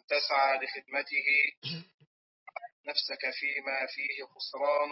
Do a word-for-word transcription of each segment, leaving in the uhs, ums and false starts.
تسعى لخدمته نفسك فيما فيه خسران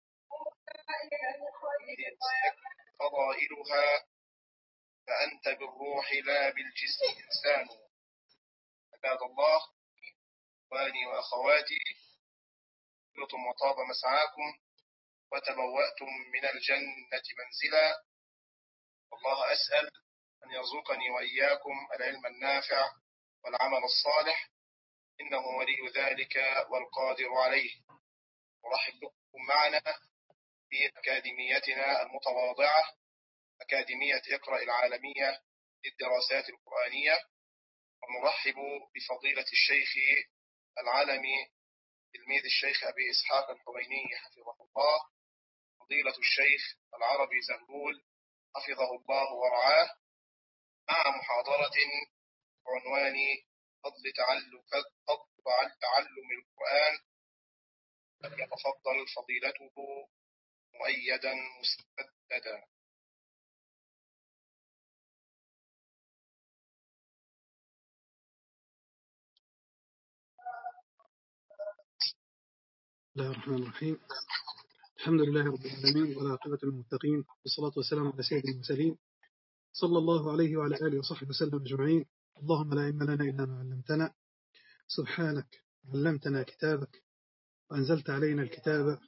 فضائلها، فأنت بالروح لا بالجسم إنسان. عباد الله، إخواني وأخواتي، طبتم وطاب مسعاكم وتبوأتم من الجنة منزلا، والله أسأل أن يرزقني وإياكم العلم النافع والعمل الصالح، إنه ولي ذلك والقادر عليه. أرحب بكم معنا في أكاديميتنا المتواضعة، أكاديمية اقرأ العالمية للدراسات القرآنية، ونرحب بفضيلة الشيخ العالمي تلميذ الشيخ أبي إسحاق الحويني حفظه الله، فضيلة الشيخ العربي زهلول حفظه الله ورعاه، مع محاضرة بعنوان فضل تعلم فضل تعلم القرآن، فليتفضل فضيلته مؤيدا مستمدا. بسم الله الرحمن الرحيم. الحمد لله رب العالمين والعاقبة للمتقين، والصلاة والسلام على سيد المرسلين صلى الله عليه وعلى آله وصحبه وسلم أجمعين. اللهم لا علم لنا إلا ما علمتنا، سبحانك علمتنا كتابك وأنزلت علينا الكتاب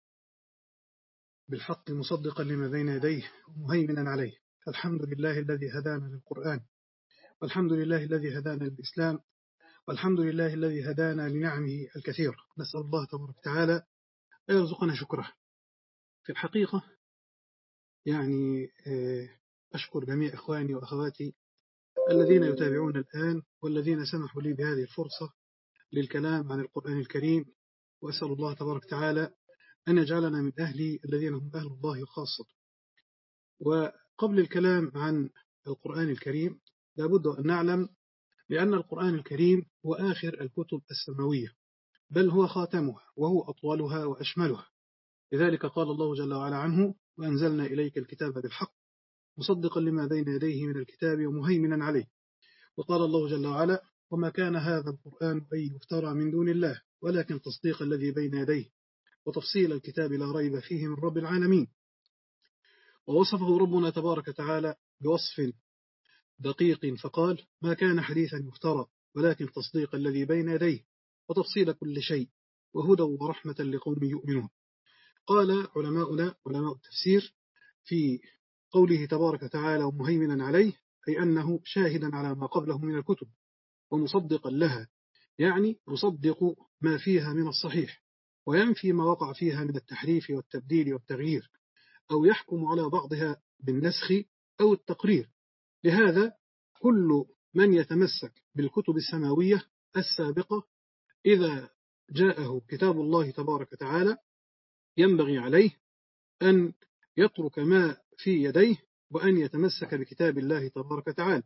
بالحق مصدقا لما بين يديه ومهيمنا عليه. الحمد لله الذي هدانا للقرآن، والحمد لله الذي هدانا للإسلام، والحمد لله الذي هدانا لنعمه الكثير. نسأل الله تبارك وتعالى أن يرزقنا شكره. في الحقيقة يعني أشكر جميع إخواني وأخواتي الذين يتابعون الآن، والذين سمحوا لي بهذه الفرصة للكلام عن القرآن الكريم، وأسأل الله تبارك وتعالى أن يجعلنا من أهلي الذين هم أهل الله خاصة. وقبل الكلام عن القرآن الكريم لابد أن نعلم بأن القرآن الكريم هو آخر الكتب السماوية، بل هو خاتمها وهو أطولها وأشملها. لذلك قال الله جل وعلا عنه: وأنزلنا إليك الكتاب بالحق مصدقا لما بين يديه من الكتاب ومهيمنا عليه. وقال الله جل وعلا: وما كان هذا القرآن أن يفترى من دون الله ولكن تصديق الذي بين يديه وتفصيل الكتاب لا ريب فيه من رب العالمين. ووصفه ربنا تبارك وتعالى بوصف دقيق فقال: ما كان حديثا يفترى ولكن تصديق الذي بين يديه وتفصيل كل شيء وهدى ورحمة لقوم يؤمنون. قال علماؤنا علماء التفسير في قوله تبارك وتعالى ومهيمنا عليه، أي أنه شاهدا على ما قبله من الكتب ومصدقا لها، يعني يصدق ما فيها من الصحيح وينفي ما وقع فيها من التحريف والتبديل والتغيير، أو يحكم على بعضها بالنسخ أو التقرير. لهذا كل من يتمسك بالكتب السماوية السابقة إذا جاءه كتاب الله تبارك وتعالى ينبغي عليه أن يترك ما في يديه وأن يتمسك بكتاب الله تبارك وتعالى.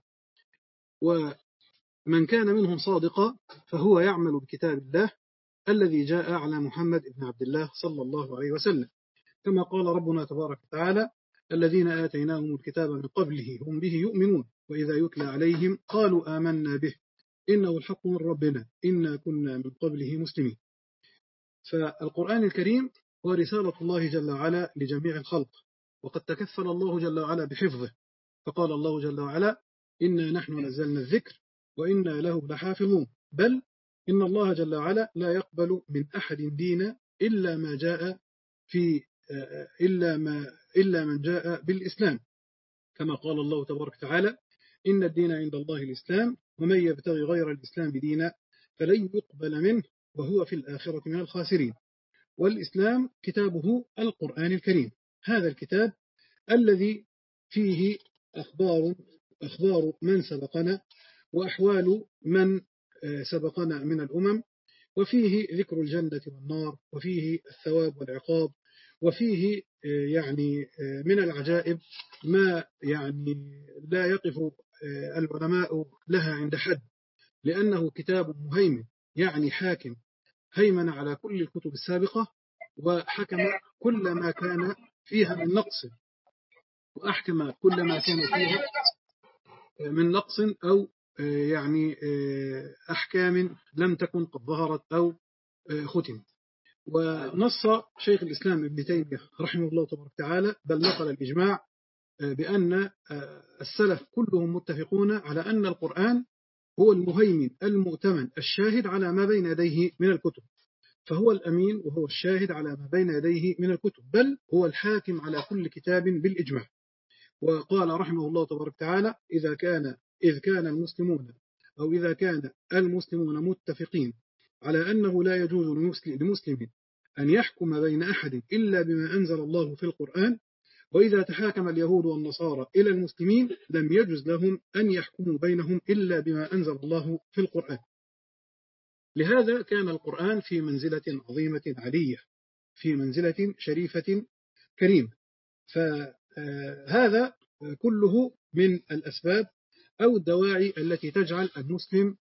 ومن كان منهم صادقا فهو يعمل بكتاب الله الذي جاء على محمد بن عبد الله صلى الله عليه وسلم، كما قال ربنا تبارك وتعالى: الذين آتيناهم الكتاب من قبله هم به يؤمنون وإذا يتلى عليهم قالوا آمنا به إنه الحق من ربنا إنا كنا من قبله مسلمين. فالقرآن الكريم هو رسالة الله جل وعلا لجميع الخلق، وقد تكفل الله جل وعلا بحفظه، فقال الله جل وعلا: إنا نحن نزلنا الذكر وإنا له لحافظون، بل إن الله جل وعلا لا يقبل من أحد دينا إلا ما جاء في إلا ما إلا من جاء بالإسلام، كما قال الله تبارك وتعالى: إن الدين عند الله الإسلام ومن يبتغي غير الإسلام دينا فلن يقبل منه وهو في الآخرة من الخاسرين. والإسلام كتابه القرآن الكريم، هذا الكتاب الذي فيه أخبار أخبار من سبقنا وأحوال من سبقنا من الأمم، وفيه ذكر الجنة والنار، وفيه الثواب والعقاب، وفيه يعني من العجائب ما يعني لا يقف العلماء لها عند حد، لأنه كتاب مهيمن، يعني حاكم، هيمن على كل الكتب السابقة وحكم كل ما كان فيها من نقص، وأحكم كل ما كان فيها من نقص أو يعني أحكام لم تكن قد ظهرت أو ختمت. ونص شيخ الإسلام ابن تيمية رحمه الله تبارك وتعالى بل نقل الإجماع بأن السلف كلهم متفقون على أن القرآن هو المهيمن المؤتمن الشاهد على ما بين يديه من الكتب، فهو الأمين وهو الشاهد على ما بين يديه من الكتب، بل هو الحاكم على كل كتاب بالإجماع. وقال رحمه الله تبارك وتعالى إذا كان إذ كان المسلمون أو إذا كان المسلمون متفقين على أنه لا يجوز لمسلم أن يحكم بين أحد إلا بما أنزل الله في القرآن، وإذا تحاكم اليهود والنصارى إلى المسلمين لم يجوز لهم أن يحكموا بينهم إلا بما أنزل الله في القرآن. لهذا كان القرآن في منزلة عظيمة علية، في منزلة شريفة كريمة. فهذا كله من الأسباب أو الدواعي التي تجعل المسلم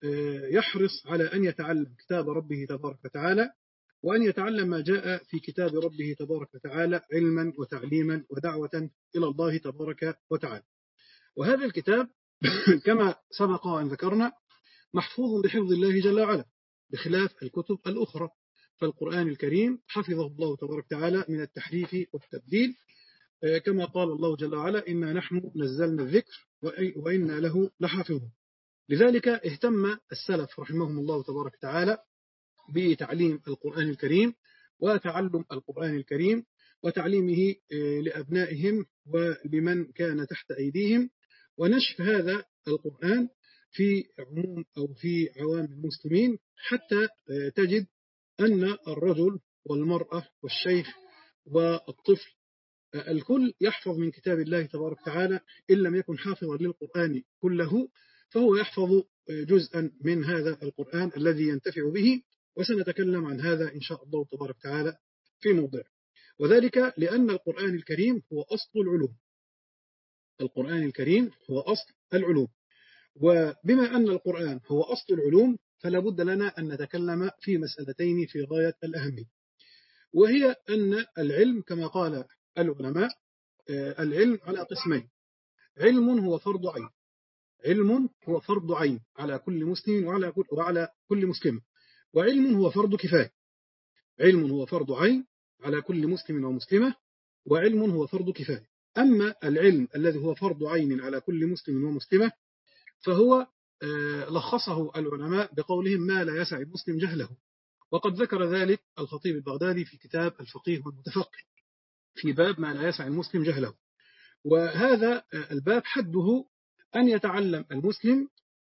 يحرص على أن يتعلم كتاب ربه تبارك وتعالى، وأن يتعلم ما جاء في كتاب ربه تبارك وتعالى علما وتعليما ودعوة إلى الله تبارك وتعالى. وهذا الكتاب كما سبق وأن ذكرنا محفوظ بحفظ الله جل وعلا بخلاف الكتب الأخرى، فالقرآن الكريم حفظه الله تبارك وتعالى من التحريف والتبديل، كما قال الله جل وعلا إنا نحن نزلنا الذكر وإنا له لحافظون. لذلك اهتم السلف رحمهم الله تبارك وتعالى بتعليم القرآن الكريم وتعلم القرآن الكريم وتعليمه لأبنائهم ولمن كان تحت أيديهم، ونشف هذا القرآن في عموم أو في عوام المسلمين، حتى تجد أن الرجل والمرأة والشيخ والطفل الكل يحفظ من كتاب الله تبارك وتعالى، إن لم يكن حافظا للقرآن كله فهو يحفظ جزءا من هذا القرآن الذي ينتفع به، وسنتكلم عن هذا إن شاء الله تبارك وتعالى في موضع. وذلك لأن القرآن الكريم هو أصل العلوم. القرآن الكريم هو أصل العلوم، وبما أن القرآن هو أصل العلوم فلا بد لنا أن نتكلم في مسألتين في غاية الأهمية، وهي أن العلم كما قال العلماء العلم على قسمين: علم هو فرض عين، علم هو فرض عين على كل مسلم وعلى كل وعلى كل مسلم، وعلم هو فرض كفاية. علم هو فرض عين على كل مسلم ومسلمة، وعلم هو فرض كفاية. أما العلم الذي هو فرض عين على كل مسلم ومسلمة فهو لخصه العلماء بقولهم ما لا يسع المسلم جهله، وقد ذكر ذلك الخطيب البغدادي في كتاب الفقيه والمتفقه في باب ما لا يسع المسلم جهله. وهذا الباب حده أن يتعلم المسلم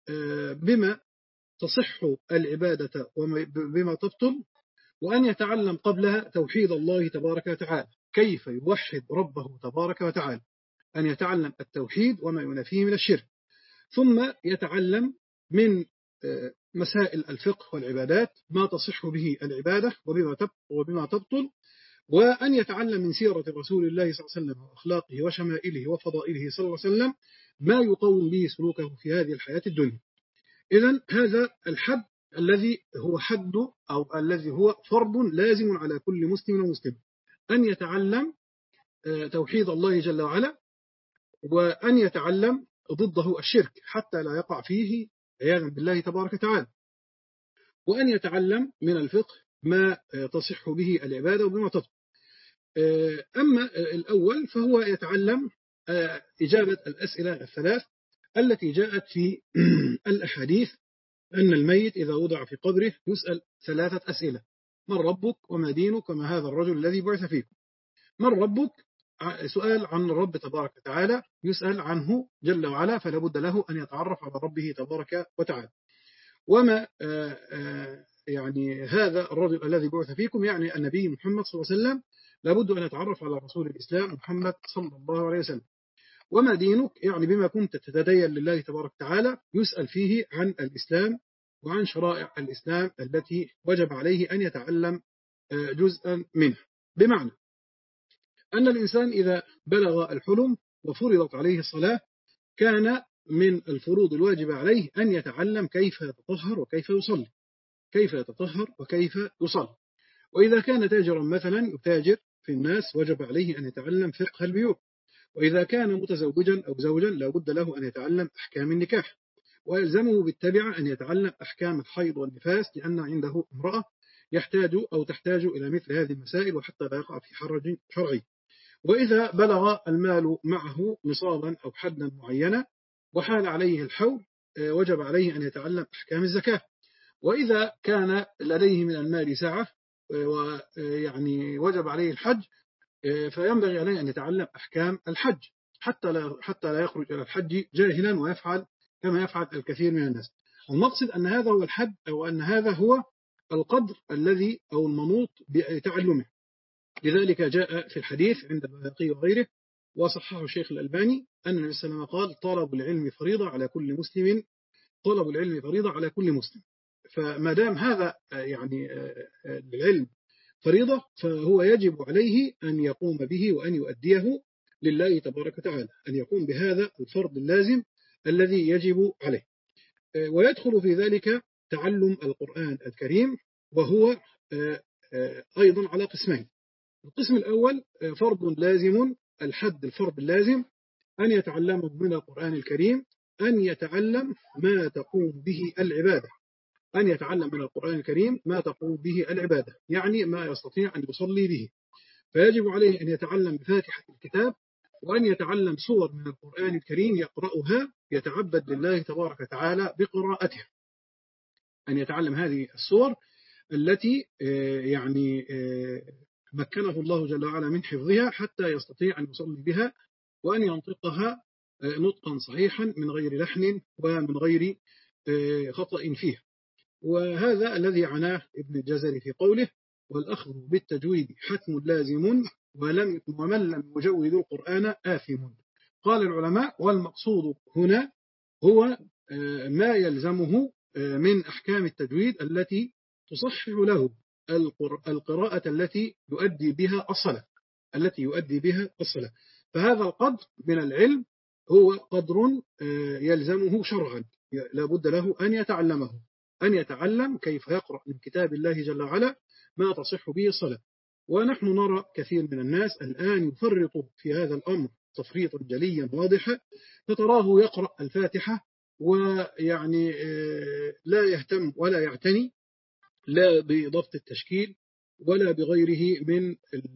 بما تصح العبادة وبما تبطل، وأن يتعلم قبلها توحيد الله تبارك وتعالى، كيف يوحد ربه تبارك وتعالى، أن يتعلم التوحيد وما ينافيه من الشرك، ثم يتعلم من مسائل الفقه والعبادات ما تصح به العبادة وبما تبطل، وأن يتعلم من سيرة رسول الله صلى الله عليه وسلم وأخلاقه وشمائله وفضائله صلى الله عليه وسلم ما يقوم به سلوكه في هذه الحياة الدنيا. إذن هذا الحد الذي هو حد أو الذي هو فرض لازم على كل مسلم ومسلم، أن يتعلم توحيد الله جل وعلا، وأن يتعلم ضده الشرك حتى لا يقع فيه عياذا بالله تبارك وتعالى، وأن يتعلم من الفقه ما تصح به العبادة وبما تطلب. أما الأول فهو يتعلم إجابة الأسئلة الثلاث التي جاءت في الأحاديث أن الميت إذا وضع في قبره يسأل ثلاثة أسئلة: من ربك وما دينك وما هذا الرجل الذي بعث فيكم. من ربك سؤال عن الرب تبارك وتعالى يسأل عنه جل وعلا، فلا بد له أن يتعرف على ربه تبارك وتعالى. وما يعني هذا الرجل الذي بعث فيكم يعني النبي محمد صلى الله عليه وسلم، لا بد أن يتعرف على رسول الإسلام محمد صلى الله عليه وسلم. وما دينك يعني بما كنت تتدين لله تبارك وتعالى، يسأل فيه عن الإسلام وعن شرائع الإسلام التي وجب عليه أن يتعلم جزءا منها. بمعنى أن الإنسان إذا بلغ الحلم وفرضت عليه الصلاة كان من الفروض الواجب عليه أن يتعلم كيف يتطهر وكيف يصلي، كيف يتطهر وكيف يصلي. وإذا كان تاجرا مثلا يتاجر في الناس وجب عليه أن يتعلم فقه البيوع. وإذا كان متزوجا أو زوجا لا بد له أن يتعلم أحكام النكاح. ويلزمه بالتبع أن يتعلم أحكام الحيض والنفاس لأن عنده امرأة يحتاج أو تحتاج إلى مثل هذه المسائل وحتى لا يقع في حرج شرعي. وإذا بلغ المال معه نصابا أو حدا معينا وحال عليه الحول وجب عليه أن يتعلم أحكام الزكاة. وإذا كان لديه من المال سعة ويعني وجب عليه الحج فينبغي عليه أن يتعلم أحكام الحج حتى لا حتى لا يخرج إلى الحج جاهلا ويفعل كما يفعل الكثير من الناس. المقصد أن هذا هو الحد أو أن هذا هو القدر الذي أو المنوط بتعلمه. لذلك جاء في الحديث عند البيهقي وغيره وصححه الشيخ الألباني أن النبي صلى الله عليه وسلم قال طلب العلم فريضة على كل مسلم طلب العلم فريضة على كل مسلم. فما دام هذا يعني العلم فريضة فهو يجب عليه أن يقوم به وأن يؤديه لله تبارك وتعالى، أن يقوم بهذا الفرض اللازم الذي يجب عليه. ويدخل في ذلك تعلم القرآن الكريم وهو أيضا على قسمين. القسم الأول فرض لازم، الحد الفرض اللازم أن يتعلمه من القرآن الكريم أن يتعلم ما تقوم به العبادة أن يتعلم من القرآن الكريم ما تقوم به العبادة، يعني ما يستطيع أن يصلي به. فيجب عليه أن يتعلم بفاتحة الكتاب وأن يتعلم سور من القرآن الكريم يقرأها يتعبد لله تبارك وتعالى بقراءتها، أن يتعلم هذه السور التي يعني مكنه الله جل وعلا من حفظها حتى يستطيع أن يصلي بها وأن ينطقها نطقا صحيحا من غير لحن ومن غير خطأ فيه. وهذا الذي عناه ابن الجزري في قوله والأخذ بالتجويد حتم لازم ولم ومن لم يجود القرآن آثم. قال العلماء والمقصود هنا هو ما يلزمه من أحكام التجويد التي تصحح له القراءة التي يؤدي بها الصلاة التي يؤدي بها الصلاة. فهذا القدر من العلم هو قدر يلزمه شرعا لا بد له أن يتعلمه، أن يتعلم كيف يقرأ من كتاب الله جل وعلا ما تصح به الصلاة. ونحن نرى كثير من الناس الآن يفرط في هذا الأمر تفريطا جليا واضحا، فتراه يقرأ الفاتحة ويعني لا يهتم ولا يعتني لا بضبط التشكيل ولا بغيره من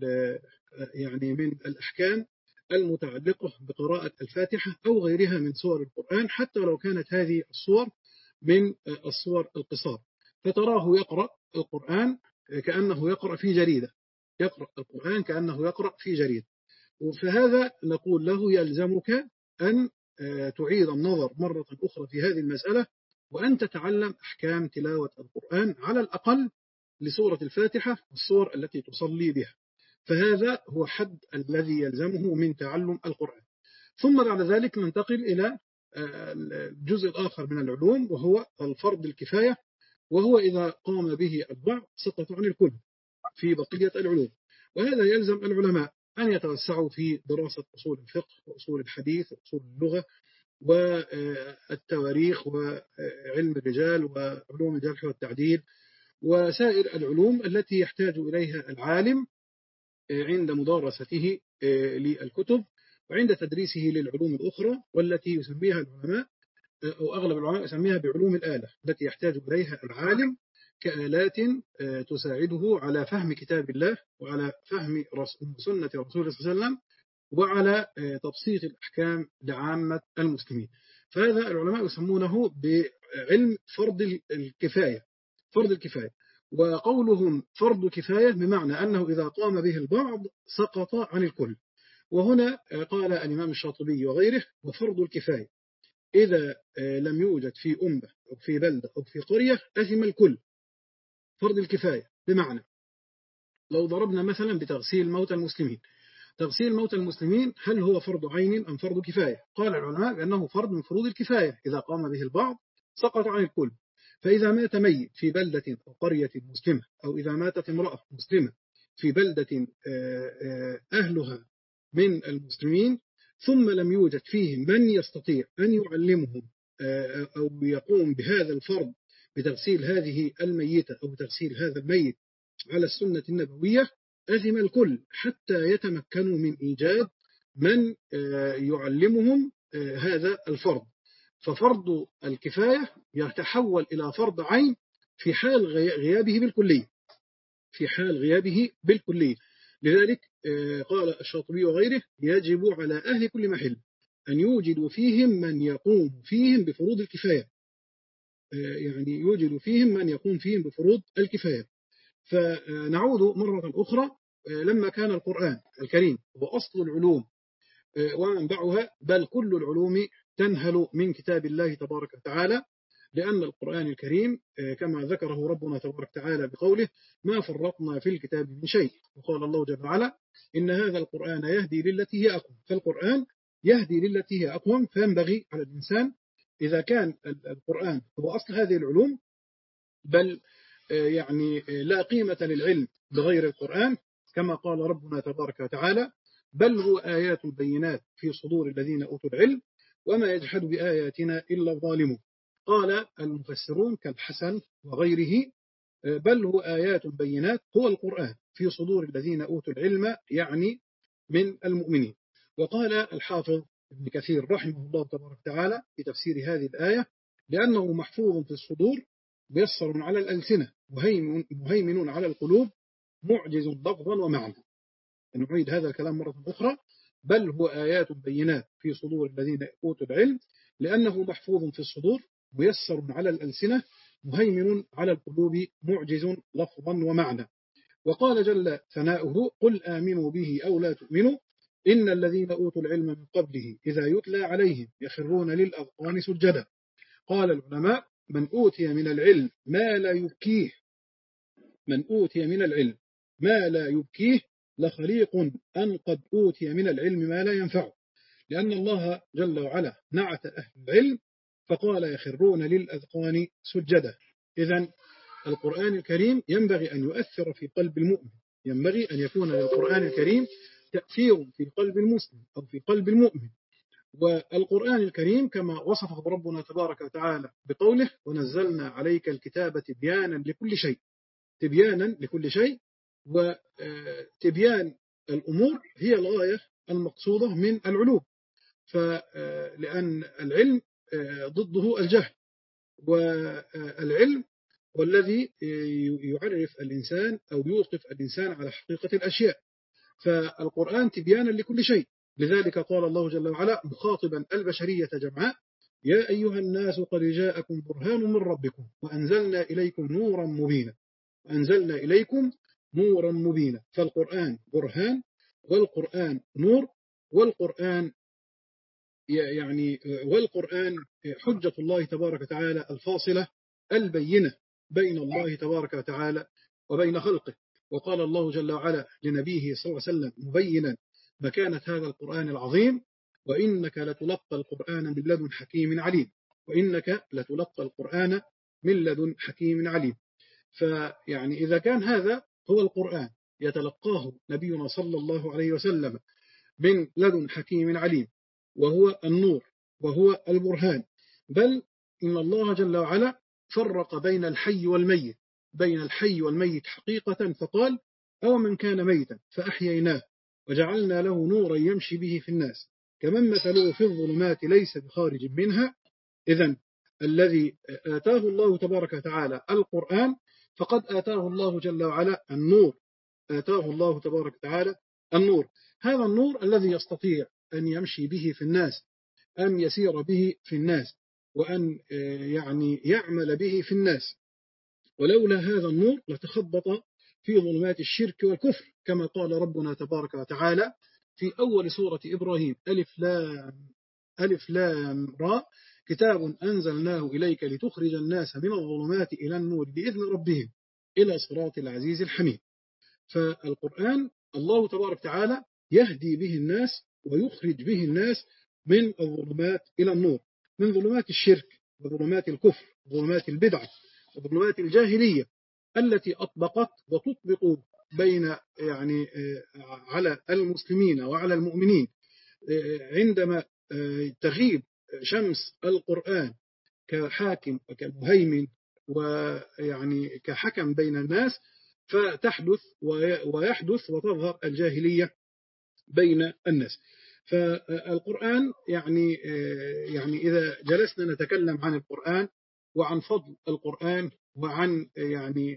يعني من الأحكام المتعلقة بقراءة الفاتحة أو غيرها من سور القرآن حتى لو كانت هذه السور من السور القصار. فتراه يقرأ القرآن كأنه يقرأ في جريدة يقرأ القرآن كأنه يقرأ في جريدة. فهذا نقول له يلزمك أن تعيد النظر مرة أخرى في هذه المسألة وأن تتعلم أحكام تلاوة القرآن على الأقل لسورة الفاتحة والسور التي تصلي بها. فهذا هو حد الذي يلزمه من تعلم القرآن. ثم بعد ذلك ننتقل إلى الجزء الآخر من العلوم وهو الفرض الكفاية، وهو إذا قام به البعض سقط عن الكل في بقية العلوم. وهذا يلزم العلماء أن يتوسعوا في دراسة أصول الفقه وأصول الحديث وأصول اللغة والتواريخ وعلم الرجال وعلوم الجرح والتعديل وسائر العلوم التي يحتاج إليها العالم عند مدارسته للكتب وعند تدريسه للعلوم الأخرى والتي يسميها العلماء أو أغلب العلماء يسميها بعلوم الآلة التي يحتاج إليها العالم كآلات تساعده على فهم كتاب الله وعلى فهم سنة رسول الله صلى الله عليه وسلم وعلى تبسيط الأحكام لعامة المسلمين. فهذا العلماء يسمونه بعلم فرض الكفاية فرض الكفاية وقولهم فرض كفاية بمعنى أنه إذا قام به البعض سقط عن الكل. وهنا قال الإمام الشاطبي وغيره وفرض الكفاية إذا لم يوجد في أمة أو في بلدة أو في قرية أثم الكل. فرض الكفاية بمعنى لو ضربنا مثلا بتغسيل موتى المسلمين، تغسيل موتى المسلمين هل هو فرض عين أم فرض كفاية؟ قال العلماء بأنه فرض من فروض الكفاية إذا قام به البعض سقط عن الكل. فإذا مات ميت في بلدة أو قرية مسلمة أو إذا ماتت امرأة مسلمة في بلدة أهلها من المسلمين ثم لم يوجد فيهم من يستطيع أن يعلمهم أو يقوم بهذا الفرض بتغسيل هذه الميتة أو تغسيل هذا الميت على السنة النبوية أثم الكل حتى يتمكنوا من إيجاد من يعلمهم هذا الفرض. ففرض الكفاية يتحول إلى فرض عين في حال غيابه بالكلية في حال غيابه بالكلية. لذلك قال الشاطبي وغيره يجب على أهل كل محل أن يوجدوا فيهم من يقوم فيهم بفروض الكفاية يعني يوجد فيهم من يقوم فيهم بفروض الكفاية. فنعود مرة أخرى لما كان القرآن الكريم هو أصل العلوم ومنبعها بل كل العلوم تنهل من كتاب الله تبارك وتعالى، لأن القرآن الكريم كما ذكره ربنا تبارك وتعالى بقوله ما فرطنا في الكتاب من شيء، وقال الله جل وعلا إن هذا القرآن يهدي للتي هي أقوم. فالقرآن يهدي للتي هي أقوم، فينبغي على الإنسان إذا كان القرآن هو أصل هذه العلوم بل يعني لا قيمة للعلم بغير القرآن كما قال ربنا تبارك وتعالى بل هو آيات بينات في صدور الذين أوتوا العلم وما يجحد بآياتنا إلا الظالمون. قال المفسرون كالحسن وغيره بل هو آيات بينات هو القرآن في صدور الذين أوتوا العلم يعني من المؤمنين. وقال الحافظ ابن كثير رحمه الله تبارك وتعالى في تفسير هذه الآية لأنه محفوظ في الصدور ميسر على الألسنة مهيمن على القلوب معجز لفظا ومعنى. نعيد هذا الكلام مرة أخرى بل هو آيات بينات في صدور الذين أوتوا العلم لأنه محفوظ في الصدور ميسر على الألسنة مهيمن على القلوب معجز لفظا ومعنى. وقال جل ثناؤه قل آمنوا به أو لا تؤمنوا إن الذين أوتوا العلم من قبله إذا يتلى عليهم يخرون للأذقان سجدا. قال العلماء من أوتي من العلم ما لا يبكيه من أوتي من العلم ما لا يبكيه لخليق أن قد أوتي من العلم ما لا ينفعه، لأن الله جل وعلا نعت أهل العلم فقال يخرون للأذقان سجدا. إذن القرآن الكريم ينبغي أن يؤثر في قلب المؤمن، ينبغي أن يكون للقرآن الكريم تأثير في قلب المسلم أو في قلب المؤمن. والقرآن الكريم كما وصفه ربنا تبارك وتعالى بقوله ونزلنا عليك الكتاب تبيانا لكل شيء تبيانا لكل شيء وتبيان الأمور هي الغاية المقصودة من العلوم، فلأن العلم ضده الجهل والعلم والذي يعرف الإنسان أو يوقف الإنسان على حقيقة الأشياء. فالقرآن تبيانا لكل شيء، لذلك قال الله جل وعلا مخاطبا البشرية جمعاء يا أيها الناس قد جاءكم برهان من ربكم وأنزلنا إليكم نورا مبينا وأنزلنا إليكم نورا مبينا. فالقرآن برهان والقرآن نور والقرآن يعني والقرآن حجة الله تبارك وتعالى الفاصلة البينة بين الله تبارك وتعالى وبين خلقه. وقال الله جل وعلا لنبيه صلى الله عليه وسلم مبينا مكانة هذا القرآن العظيم وإنك لتلقى القرآن من لدن حكيم عليم وإنك لتلقى القرآن من لدن حكيم عليم. فيعني إذا كان هذا هو القرآن يتلقاه نبينا صلى الله عليه وسلم من لدن حكيم عليم وهو النور وهو البرهان، بل إن الله جل وعلا فرق بين الحي والميت بين الحي والميت حقيقة فقال أو من كان ميتا فأحييناه وجعلنا له نورا يمشي به في الناس كمن مثله في الظلمات ليس بخارج منها. إذن الذي آتاه الله تبارك وتعالى القرآن فقد آتاه الله جل وعلا النور آتاه الله تبارك وتعالى النور. هذا النور الذي يستطيع أن يمشي به في الناس أن يسير به في الناس وأن يعني يعمل به في الناس، ولولا هذا النور لتخبط في ظلمات الشرك والكفر كما قال ربنا تبارك وتعالى في أول سورة إبراهيم ألف لام ألف لام را كتاب أنزلناه إليك لتخرج الناس من الظلمات إلى النور بإذن ربهم إلى صراط العزيز الحميد. فالقرآن الله تبارك وتعالى يهدي به الناس ويخرج به الناس من الظلمات إلى النور، من ظلمات الشرك وظلمات الكفر وظلمات البدعة وظلمات الجاهلية التي أطبقت وتطبق بين يعني على المسلمين وعلى المؤمنين عندما تغيب شمس القرآن كحاكم وكمهيمن ويعني كحكم بين الناس فتحدث ويحدث وتظهر الجاهلية بين الناس. فالقرآن يعني يعني إذا جلسنا نتكلم عن القرآن وعن فضل القرآن وعن يعني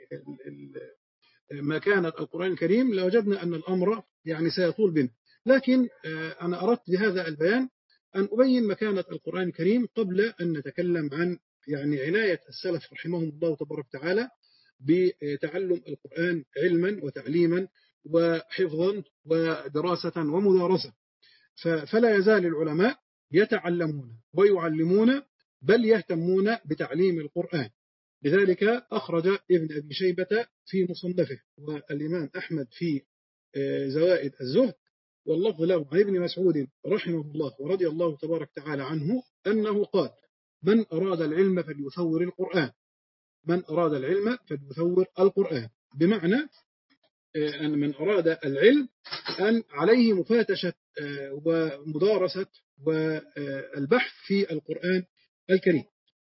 مكانة القرآن الكريم لوجدنا أن الأمر يعني سيطول بنا، لكن أنا أردت بهذا البيان أن أبين مكانة القرآن الكريم قبل أن نتكلم عن يعني عناية السلف رحمهم الله تبارك وتعالى بتعلم القرآن علما وتعليما وحفظا ودراسة ومدارسة. فلا يزال العلماء يتعلمون ويعلمون بل يهتمون بتعليم القرآن. لذلك أخرج ابن أبي شيبة في مصنفه والإمام أحمد في زوائد الزهد واللفظ له عن ابن مسعود رحمه الله ورضي الله تبارك تعالى عنه أنه قال: من أراد العلم فليثور القرآن، من أراد العلم فليثور القرآن، بمعنى أن من أراد العلم أن عليه مفاتشة ومدارسة والبحث في القرآن الكريم.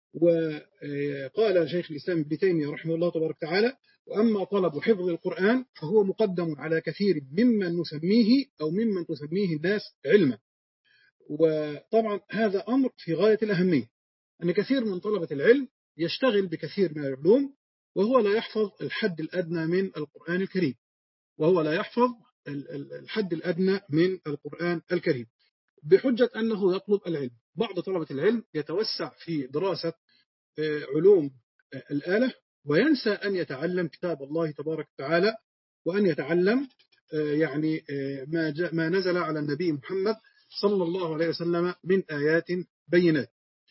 وقال شيخ الإسلام ابن تيمية رحمه الله تبارك تعالى: وأما طلب حفظ القرآن فهو مقدم على كثير ممن نسميه أو ممن تسميه الناس علما. وطبعا هذا أمر في غاية الأهمية، أن كثير من طلبة العلم يشتغل بكثير من العلوم وهو لا يحفظ الحد الأدنى من القرآن الكريم، وهو لا يحفظ الحد الأدنى من القرآن الكريم بحجة أنه يطلب العلم. بعض طلبة العلم يتوسع في دراسة علوم الآلة وينسى أن يتعلم كتاب الله تبارك وتعالى، وأن يتعلم يعني ما ما نزل على النبي محمد صلى الله عليه وسلم من آيات بينات.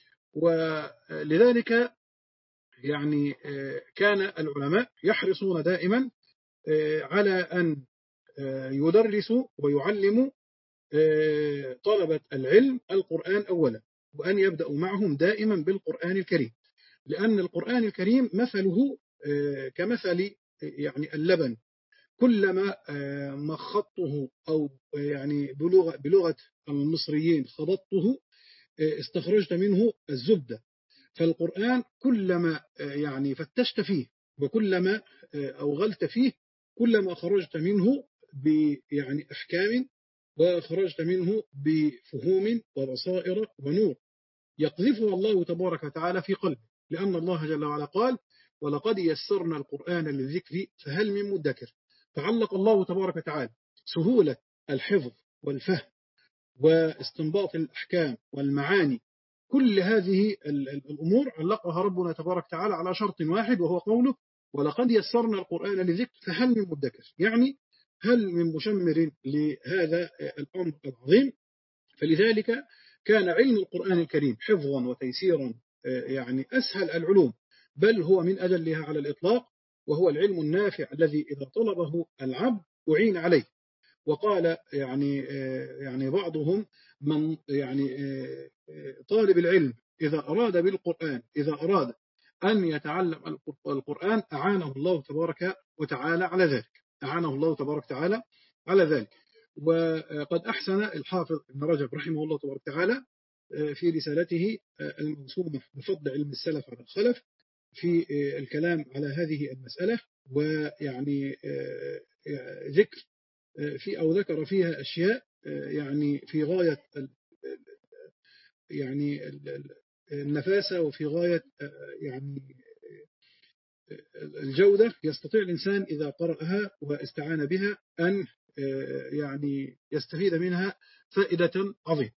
ولذلك يعني كان العلماء يحرصون دائما على أن يدرسوا ويعلموا طلبة العلم القرآن أولا، وأن يبدأوا معهم دائما بالقرآن الكريم، لأن القرآن الكريم مثله كمثل يعني اللبن، كلما مخطته أو يعني بلغة, بلغة المصريين خضطته استخرجت منه الزبدة. فالقرآن كلما يعني فتشت فيه وكلما أوغلت فيه كلما خرجت منه يعني أحكام وخرجت منه بفهوم وبصائر ونور يقذفها الله تبارك وتعالى في قلبه، لأن الله جل وعلا قال: ولقد يسرنا القرآن للذكر فهل من مدكر. فعلق الله تبارك وتعالى سهولة الحفظ والفهم واستنباط الأحكام والمعاني، كل هذه الأمور علقها ربنا تبارك وتعالى على شرط واحد، وهو قوله: ولقد يسرنا القرآن للذكر فهل من مدكر، يعني هل من مشمر لهذا الأمر العظيم. فلذلك كان علم القرآن الكريم حفظا وتيسيرا يعني أسهل العلوم، بل هو من أجلها على الإطلاق، وهو العلم النافع الذي إذا طلبه العبد أعين عليه. وقال يعني يعني بعضهم: من يعني طالب العلم إذا أراد بالقرآن إذا أراد أن يتعلم القرآن أعانه الله تبارك وتعالى على ذلك، أعانه الله تبارك وتعالى على ذلك. وقد أحسن الحافظ ابن رجب رحمه الله تبارك وتعالى في رسالته الموسومة بفضل علم السلف على الخلف في الكلام على هذه المسألة، ويعني ذكر في أو ذكر فيها أشياء يعني في غاية يعني النفاسة وفي غاية يعني الجودة، يستطيع الإنسان إذا قرأها واستعان بها أن يعني يستفيد منها فائدة عظيمة.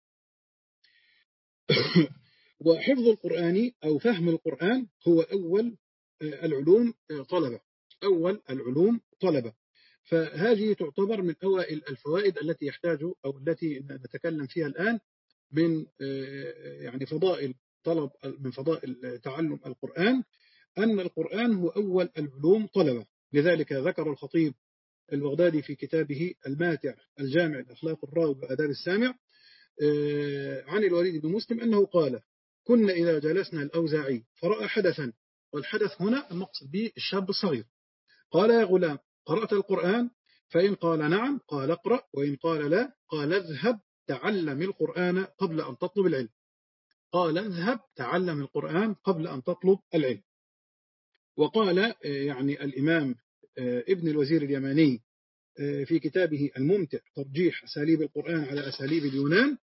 وحفظ القرآن أو فهم القرآن هو أول العلوم طلبة، أول العلوم طلبة. فهذه تعتبر من أوائل الفوائد التي يحتاج أو التي نتكلم فيها الآن من يعني فضائل طلب من فضائل تعلم القرآن، أن القرآن هو أول العلوم طلبة. لذلك ذكر الخطيب البغدادي في كتابه الماتع الجامع لأخلاق الراوي وآداب السامع عن الوليد بن مسلم أنه قال: كنا إذا جلسنا الأوزاعي فرأى حدثا، والحدث هنا المقصد به الشاب الصغير، قال: يا غلام قرأت القرآن؟ فإن قال نعم قال اقرأ، وإن قال لا قال اذهب تعلم القرآن قبل أن تطلب العلم. قال اذهب تعلم القرآن قبل أن تطلب العلم. وقال يعني الإمام ابن الوزير اليماني في كتابه الممتع ترجيح أساليب القرآن على أساليب اليونان.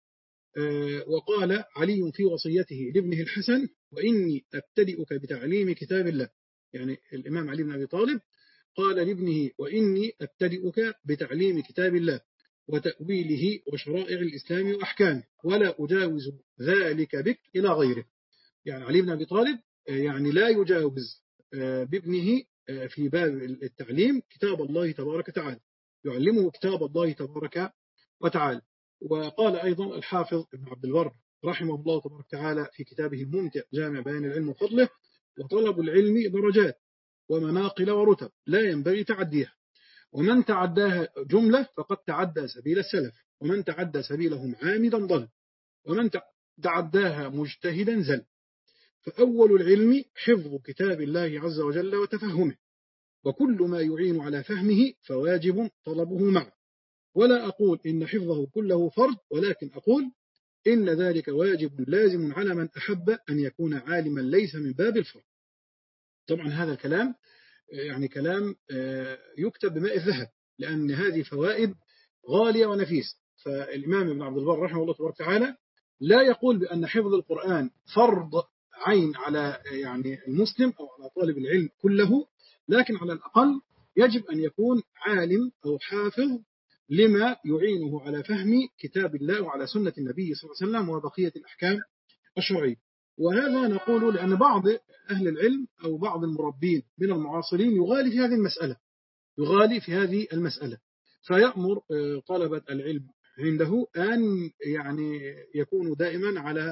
وقال علي في وصيته لابنه الحسن: وإني أبتدئك بتعليم كتاب الله. يعني الإمام علي بن أبي طالب قال لابنه: وإني أبتدئك بتعليم كتاب الله وتأويله وشرائع الإسلام وأحكامه، ولا أجاوز ذلك بك إلى غيره. يعني علي بن أبي طالب يعني لا يجاوز بابنه في باب التعليم كتاب الله تبارك وتعالى، يعلمه كتاب الله تبارك وتعالى. وقال أيضا الحافظ ابن عبد البر رحمه الله تبارك وتعالى في كتابه الممتع جامع بيان العلم وفضله: وطلب العلم درجات ومناقل ورتب لا ينبغي تعديها، ومن تعداها جملة فقد تعدى سبيل السلف، ومن تعدى سبيلهم عامدا ضل، ومن تعداها مجتهدا زل. فأول العلم حفظ كتاب الله عز وجل وتفهمه، وكل ما يعين على فهمه فواجب طلبه معه. ولا أقول إن حفظه كله فرض، ولكن أقول إن ذلك واجب لازم على من أحب أن يكون عالما ليس من باب الفرض. طبعا هذا الكلام يعني كلام يكتب بماء الذهب، لأن هذه فوائد غالية ونفيسة. فالإمام ابن عبد البر رحمه الله تبارك وتعالى لا يقول بأن حفظ القرآن فرض عين على يعني المسلم أو على طالب العلم كله، لكن على الأقل يجب أن يكون عالم أو حافظ لما يعينه على فهم كتاب الله وعلى سنة النبي صلى الله عليه وسلم وبقية الأحكام الشرعية. وهذا نقول لأن بعض أهل العلم أو بعض المربين من المعاصرين يغالي في هذه المسألة يغالي في هذه المسألة فيأمر طلبة العلم عنده أن يعني يكونوا دائما على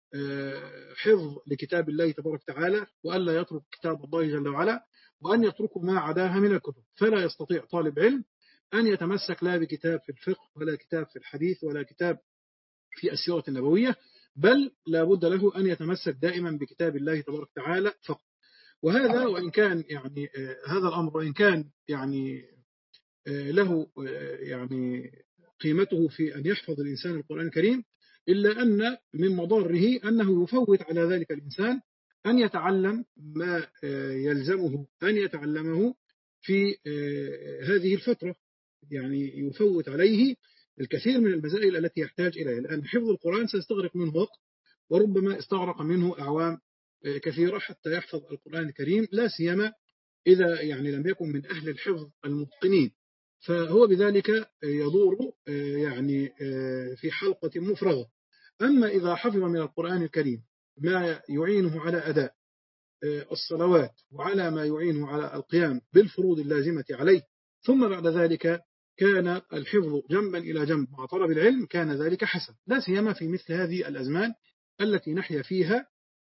حفظ لكتاب الله تبارك وتعالى، وألا يترك كتاب الله جل وعلا، وأن يتركوا ما عداها من الكتب. فلا يستطيع طالب علم أن يتمسك لا بكتاب في الفقه ولا كتاب في الحديث ولا كتاب في السيرة النبوية، بل لا بد له أن يتمسك دائما بكتاب الله تبارك وتعالى فقط. وهذا وإن كان يعني هذا الأمر وإن كان يعني له يعني قيمته في أن يحفظ الإنسان القرآن الكريم، إلا أن من مضاره أنه يفوت على ذلك الإنسان أن يتعلم ما يلزمه أن يتعلمه في هذه الفترة. يعني يفوت عليه الكثير من المسائل التي يحتاج إليها، لأن حفظ القرآن سيستغرق منه وقت، وربما استغرق منه أعوام كثيرة حتى يحفظ القرآن الكريم، لا سيما إذا يعني لم يكن من أهل الحفظ المتقنين، فهو بذلك يدور يعني في حلقة مفرغة. أما إذا حفظ من القرآن الكريم ما يعينه على أداء الصلوات وعلى ما يعينه على القيام بالفروض اللازمة عليه، ثم بعد ذلك كان الحفظ جنبا إلى جنب مع طلب العلم، كان ذلك حسن، لا سيما في مثل هذه الأزمان التي نحيا فيها،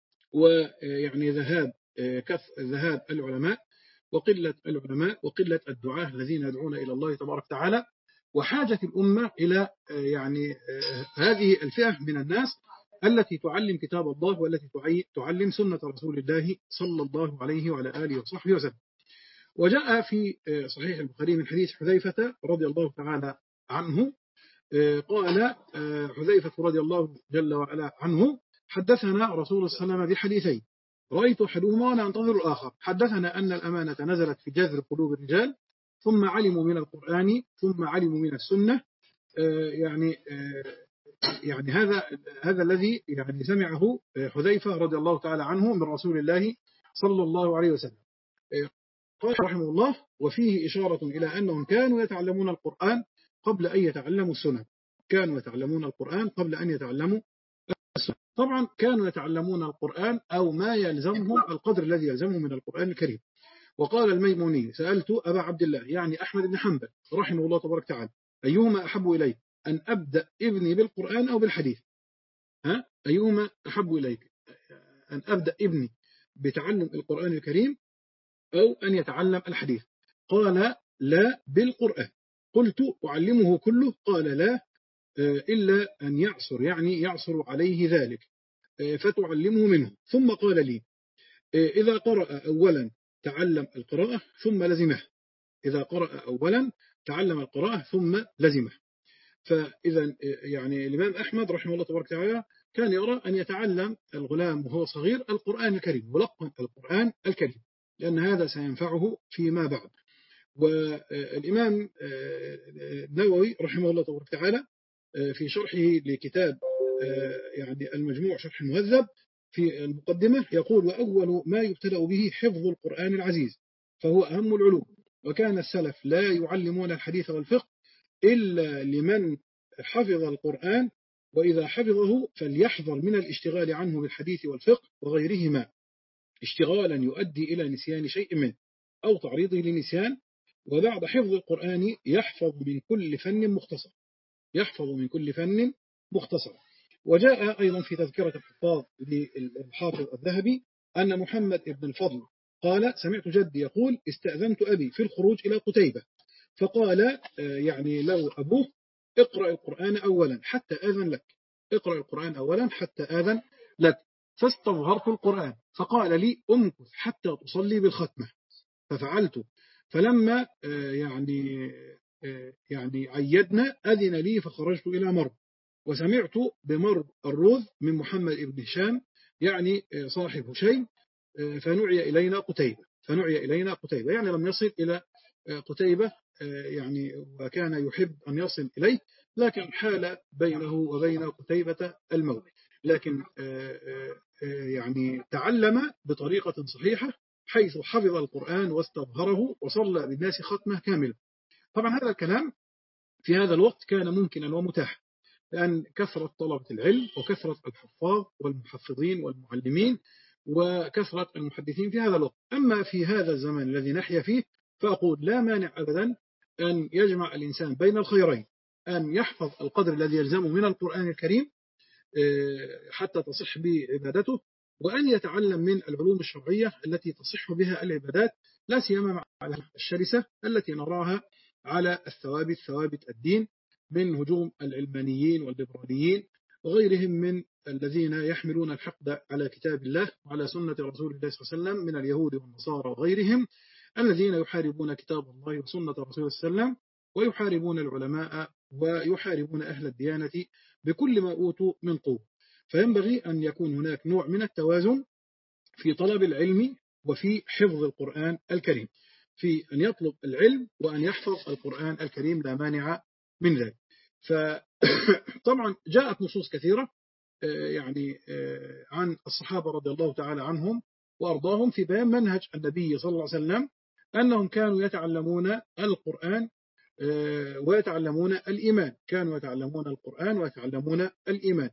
ويعني ذهاب كف ذهاب العلماء وقلة العلماء وقلة الدعاة الذين يدعون إلى الله تبارك وتعالى، وحاجة الأمة إلى يعني هذه الفئة من الناس التي تعلم كتاب الله والتي تعلم سنة رسول الله صلى الله عليه وعلى آله وصحبه وسلم. وجاء في صحيح البخاري من حديث حذيفة رضي الله تعالى عنه قال حذيفة رضي الله جل وعلا عنه: حدثنا رسول الله صلى الله عليه وسلم بحديثين رأيت أحدهما وأنا أنتظر الآخر. حدثنا أن الأمانة نزلت في جذر قلوب الرجال، ثم علموا من القرآن، ثم علموا من السنة. يعني يعني هذا هذا الذي يعني سمعه حذيفة رضي الله تعالى عنه من رسول الله صلى الله عليه وسلم. قال رحمه الله: وفيه إشارة إلى أنهم كانوا يتعلمون القرآن قبل أن يتعلموا السنة. كانوا يتعلمون القرآن قبل أن يتعلموا السنة. طبعا كانوا يتعلمون القرآن أو ما يلزمهم القدر الذي يلزمهم من القرآن الكريم. وقال الميموني: سألت أبا عبد الله يعني أحمد بن حنبل رحمه الله تبارك وتعالى: أيهما أحب إليك، أن أبدأ ابني بالقرآن أو بالحديث؟ ها أيهما أحب إليك، أن أبدأ ابني بتعلم القرآن الكريم أو أن يتعلم الحديث؟ قال: لا، بالقرآن. قلت: أعلمه كله؟ قال: لا، إلا أن يعصر يعني يعصر عليه ذلك فتعلمه منه. ثم قال لي: إذا قرأ أولا تعلم القراءة ثم لزمه. إذا قرأ أولا تعلم القراءة ثم لزمه. فإذا يعني الإمام أحمد رحمه الله تبارك وتعالى كان يرى أن يتعلم الغلام وهو صغير القرآن الكريم، ولقن القرآن الكريم، لأن هذا سينفعه فيما بعد. والإمام النووي رحمه الله تبارك وتعالى في شرحه لكتاب يعني المجموع شرح المهذب في المقدمة يقول: وأول ما يبتدأ به حفظ القرآن العزيز، فهو أهم العلوم، وكان السلف لا يعلمون الحديث والفقه إلا لمن حفظ القرآن، وإذا حفظه فليحذر من الاشتغال عنه بالحديث والفقه وغيرهما اشتغالا يؤدي إلى نسيان شيء منه أو تعريضه لنسيان. وبعد حفظ القرآن يحفظ من كل فن مختصر يحفظ من كل فن مختصر. وجاء أيضا في تذكرة الحفاظ للحافظ الذهبي أن محمد بن الفضل قال: سمعت جدي يقول: استأذنت أبي في الخروج إلى قتيبة، فقال يعني له أبوه: اقرأ القرآن أولا حتى آذن لك اقرأ القرآن أولا حتى آذن لك. فاستظهرت القرآن، فقال لي: أمكث حتى تصلي بالختمة، ففعلت. فلما يعني يعني عيدنا أذن لي فخرجت إلى مرو، وسمعت بمرو الروذ من محمد بن هشام يعني صاحب هشيم، فنعي إلينا قتيبة فنعي إلينا قتيبة يعني لم يصل إلى قتيبة يعني، وكان يحب أن يصل إليه، لكن حال بينه وبين قتيبة الموت، لكن يعني تعلم بطريقة صحيحة حيث حفظ القرآن واستظهره وصلى بالناس ختمة كاملة. طبعا هذا الكلام في هذا الوقت كان ممكنا ومتاحا، لأن كثرة طلبة العلم وكثرة الحفاظ والمحفظين والمعلمين وكثرة المحدثين في هذا الوقت. أما في هذا الزمان الذي نحيا فيه فأقول لا مانع أبدا أن يجمع الإنسان بين الخيرين: أن يحفظ القدر الذي يلزمه من القرآن الكريم حتى تصح به عبادته، وأن يتعلم من العلوم الشرعية التي تصح بها العبادات، لا سيما مع الشرسة التي نراها على الثوابت ثوابت الدين من هجوم العلمانيين والليبراليين وغيرهم من الذين يحملون الحقد على كتاب الله وعلى سنة رسول الله صلى الله عليه وسلم من اليهود والنصارى وغيرهم الذين يحاربون كتاب الله وسنة رسول الله صلى الله عليه وسلم ويحاربون العلماء ويحاربون أهل الديانة بكل ما أوتوا من قوة. فينبغي أن يكون هناك نوع من التوازن في طلب العلم وفي حفظ القرآن الكريم، في أن يطلب العلم وأن يحفظ القرآن الكريم، لا مانع من ذلك. فطبعا جاءت نصوص كثيرة يعني عن الصحابة رضي الله تعالى عنهم وأرضاهم في بيان منهج النبي صلى الله عليه وسلم، أنهم كانوا يتعلمون القرآن ويتعلمون الإيمان كانوا يتعلمون القرآن ويتعلمون الإيمان.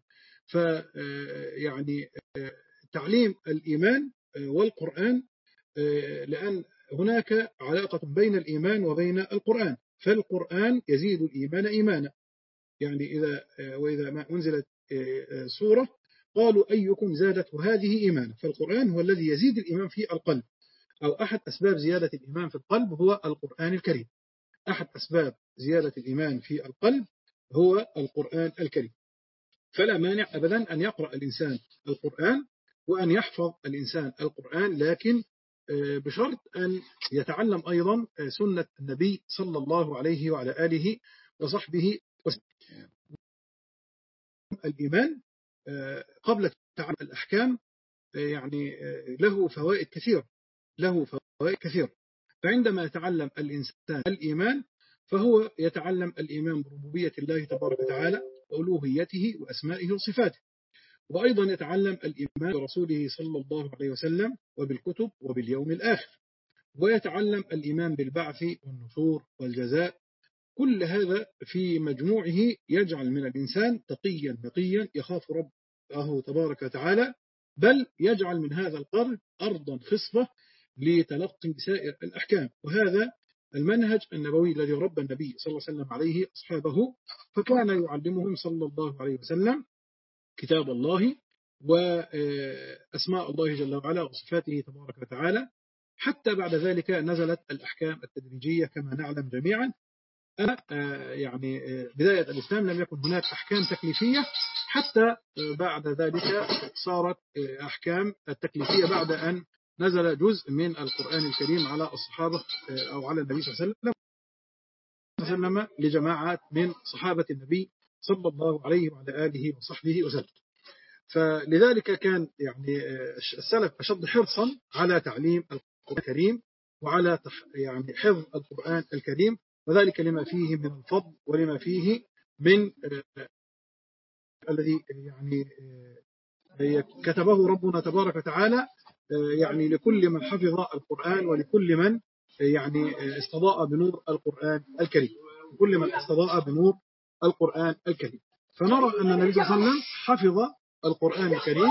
فيعني تعليم الإيمان والقرآن، لأن هناك علاقة بين الإيمان وبين القرآن، فالقرآن يزيد الإيمان إيمانا. يعني إذا وإذا ما أنزلت سورة قالوا أيكم زادته هذه إيمانا، فالقرآن هو الذي يزيد الإيمان في القلب، أو أحد أسباب زيادة الإيمان في القلب هو القرآن الكريم. أحد أسباب زيادة الإيمان في القلب هو القرآن الكريم. فلا مانع أبدا أن يقرأ الإنسان القرآن وأن يحفظ الإنسان القرآن، لكن بشرط أن يتعلم أيضا سنة النبي صلى الله عليه وعلى آله وصحبه وسلم. الإيمان قبل تعلم الأحكام يعني له فوائد كثيرة له فوائد كثيرة فعندما يتعلم الإنسان الإيمان فهو يتعلم الإيمان بربوبية الله تبارك وتعالى وألوهيته وأسمائه وصفاته، وأيضا يتعلم الإيمان برسوله صلى الله عليه وسلم وبالكتب وباليوم الآخر، ويتعلم الإيمان بالبعث والنشور والجزاء. كل هذا في مجموعه يجعل من الإنسان تقيا نقيا يخاف ربه تبارك وتعالى، بل يجعل من هذا القرن أرضا خصبة لتلقي سائر الأحكام. وهذا المنهج النبوي الذي ربى النبي صلى الله عليه وسلم عليه أصحابه، فكان يعلمهم صلى الله عليه وسلم كتاب الله وأسماء الله جل وعلا وصفاته تبارك وتعالى، حتى بعد ذلك نزلت الأحكام التدريجية كما نعلم جميعا. يعني بداية الإسلام لم يكن هناك أحكام تكليفية، حتى بعد ذلك صارت أحكام التكليفية بعد أن نزل جزء من القرآن الكريم على الصحابة أو على النبي صلى الله عليه وسلم لجماعات من صحابة النبي صلى الله عليه وعلى آله وصحبه وسلم. فلذلك كان يعني السلف أشد حرصا على تعليم القرآن الكريم وعلى يعني حفظ القرآن الكريم، وذلك لما فيه من الفضل ولما فيه من الذي يعني كتبه ربنا تبارك وتعالى يعني لكل من حفظ القرآن ولكل من يعني استضاء بنور القرآن الكريم، كل من استضاء بنور القرآن الكريم. فنرى أن النبي صلى الله عليه وسلم حفظ القرآن الكريم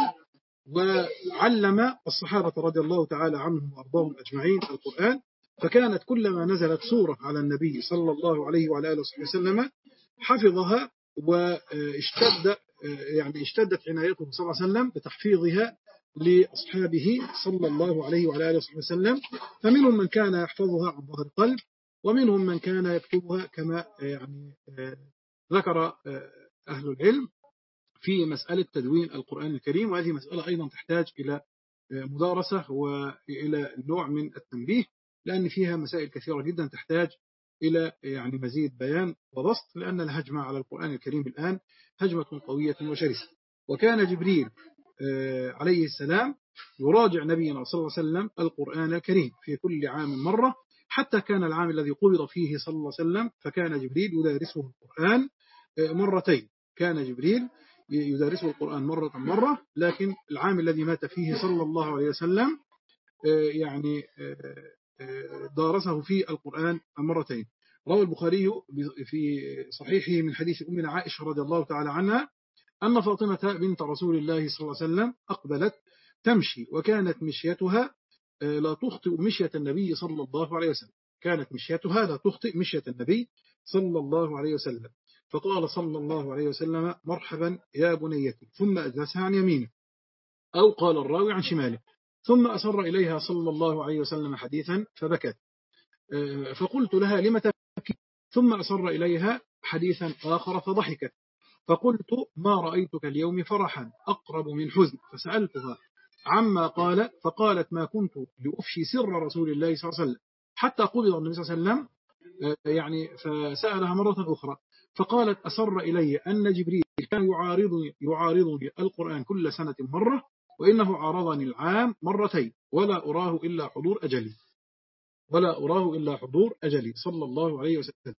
وعلم الصحابة رضي الله تعالى عنهم وأرضاهم أجمعين القرآن، فكانت كلما نزلت سورة على النبي صلى الله عليه وعلى آله وسلم حفظها، واشتد يعني اشتدت عنايته صلى الله عليه وسلم بتحفيظها لأصحابه صلى الله عليه وعلى آله وسلم. فمنهم من كان يحفظها عن ظهر قلب، ومنهم من كان يكتبها كما يعني ذكر أهل العلم في مسألة تدوين القرآن الكريم، وهذه مسألة أيضا تحتاج إلى مدارسة وإلى نوع من التنبيه، لأن فيها مسائل كثيرة جدا تحتاج إلى يعني مزيد بيان وبسط، لأن الهجمة على القرآن الكريم الآن هجمة قوية وشرسة. وكان جبريل عليه السلام يراجع نبينا صلى الله عليه وسلم القرآن الكريم في كل عام مرة، حتى كان العام الذي قبض فيه صلى الله عليه وسلم فكان جبريل يدارسه القرآن مرتين، كان جبريل يدارسه القرآن مرة مرة، لكن العام الذي مات فيه صلى الله عليه وسلم يعني دارسه في القرآن مرتين. روى البخاري في صحيحه من حديث أمنا عائشة رضي الله تعالى عنها أن فاطمة بنت رسول الله صلى الله عليه وسلم أقبلت تمشي، وكانت مشيتها لا تخطئ مشية النبي صلى الله عليه وسلم، كانت مشيتها لا تخطئ مشية النبي صلى الله عليه وسلم، فقال صلى الله عليه وسلم مرحبا يا بنيتي، ثم أجلسها عن يمينه، أو قال الراوي عن شماله، ثم أسر إليها صلى الله عليه وسلم حديثا فبكت، فقلت لها لم تبكي؟ ثم أسر إليها حديثا آخر فضحكت، فقلت ما رأيتك اليوم فرحا أقرب من حزن، فسألتها عما قال، فقالت ما كنت لأفشي سر رسول الله صلى الله عليه وسلم حتى قبض النبي صلى الله عليه وسلم، يعني فسألها مرة أخرى فقالت أسر إلي أن جبريل كان يعارضني, يعارضني القرآن كل سنة مرة، وإنه عارضني العام مرتين، ولا أراه إلا حضور أجلي ولا أراه إلا حضور أجلي صلى الله عليه وسلم،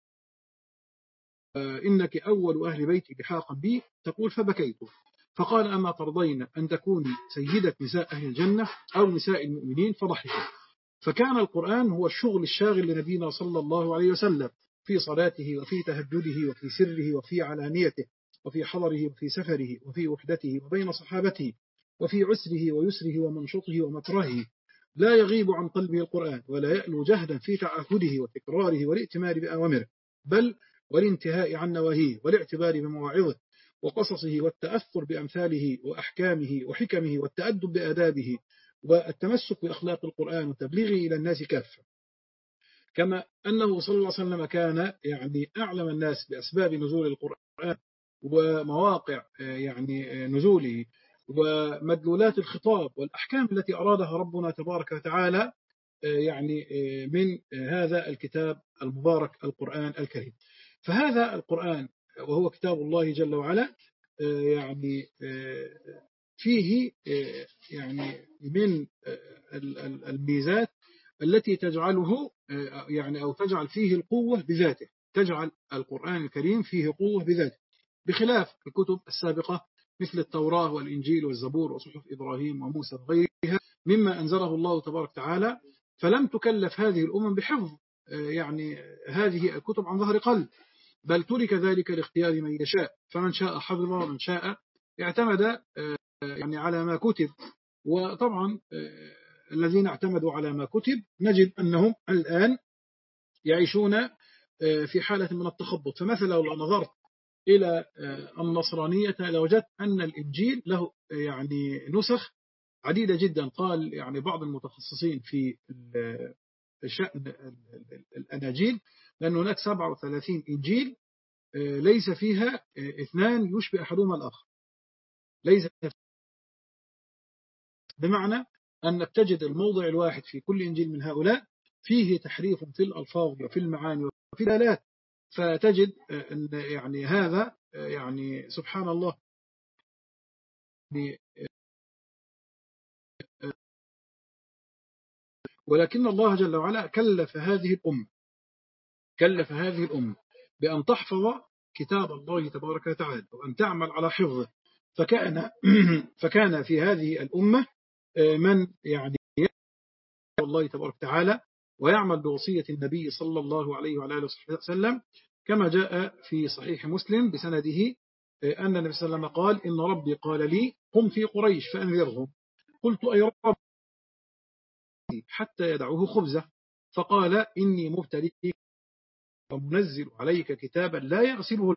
إنك أول أهل بيتي لحاقا بي، تقول فبكيت، فقال أما ترضين أن تكوني سيدة نساء أهل الجنة أو نساء المؤمنين؟ فضحكت. فكان القرآن هو الشغل الشاغل لنبينا صلى الله عليه وسلم في صلاته وفي تهجده وفي سره وفي علانيته وفي حضره وفي سفره وفي وحدته وبين صحابته وفي عسره ويسره ومنشطه ومكرهه، لا يغيب عن قلبه القرآن، ولا يألو جهدا في تعهده وتكراره والائتمار بأوامره، بل والانتهاء عن نواهيه والاعتبار بمواعظه وقصصه والتأثر بأمثاله وأحكامه وحكمه والتأدب بآدابه والتمسك بأخلاق القرآن وتبليغه إلى الناس كافة. كما أنه صلى الله عليه وسلم كان يعني أعلم الناس بأسباب نزول القرآن ومواقع يعني نزوله ومدلولات الخطاب والأحكام التي أرادها ربنا تبارك وتعالى يعني من هذا الكتاب المبارك القرآن الكريم. فهذا القرآن وهو كتاب الله جل وعلا يعني فيه يعني من الميزات التي تجعله يعني أو تجعل فيه القوة بذاته، تجعل القرآن الكريم فيه قوة بذاته، بخلاف الكتب السابقة مثل التوراة والإنجيل والزبور وصحف إبراهيم وموسى وغيرها مما أنزله الله تبارك وتعالى، فلم تكلف هذه الأمم بحفظ يعني هذه الكتب عن ظهر قلب، بل ترك ذلك لاختيار من يشاء، فمن شاء حفظ ومن شاء اعتمد يعني على ما كتب. وطبعا الذين اعتمدوا على ما كتب نجد أنهم الآن يعيشون في حالة من التخبط. فمثلا لو نظرت إلى النصرانية لوجدت أن الإنجيل له يعني نسخ عديدة جدا، قال يعني بعض المتخصصين في شأن الأناجيل لأن هناك سبعة وثلاثين إنجيل ليس فيها اثنان يشبه أحدهما الآخر، ليس بمعنى أنك تجد الموضع الواحد في كل إنجيل من هؤلاء فيه تحريف في الألفاظ وفي المعاني وفي الآلات، فتجد أن يعني هذا يعني سبحان الله ولكن الله جل وعلا كلف هذه الأمة كلف هذه الأمة بأن تحفظ كتاب الله تبارك وتعالى وأن تعمل على حفظه. فكان فكان في هذه الأمة من يعني الله تبارك وتعالى ويعمل بوصية النبي صلى الله عليه وعلى آله وسلم، كما جاء في صحيح مسلم بسنده أن النبي صلى الله عليه وسلم قال: إن ربي قال لي قم في قريش فأنذرهم. قلت: أي رب حتى يدعوه خبزة؟ فقال: إني مبتليك ومنزل عليك كتابا لا يغسله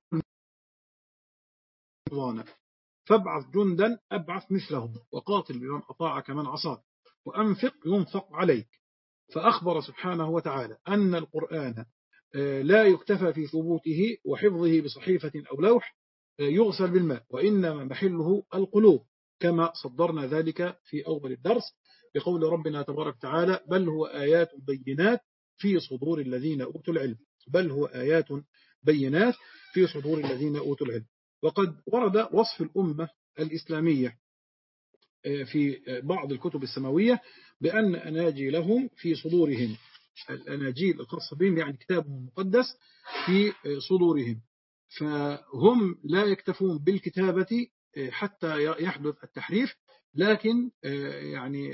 المضانة، فابعث جندا أبعث مثلهم وقاتل بمن أطاعك من عصاك وأنفق ينفق عليك. فأخبر سبحانه وتعالى أن القرآن لا يكتفى في ثبوته وحفظه بصحيفة أو لوح يغسل بالماء، وإنما محله القلوب، كما صدرنا ذلك في أول الدرس بقول ربنا تبارك وتعالى: بل هو آيات بينات في صدور الذين أوتوا العلم. بل هو آيات بينات في صدور الذين أوتوا العلم. وقد ورد وصف الأمة الإسلامية في بعض الكتب السماوية بأن أناجيلهم في صدورهم، الأناجيل الخاصة بهم يعني كتابهم المقدس في صدورهم. فهم لا يكتفون بالكتابة حتى يحدث التحريف، لكن يعني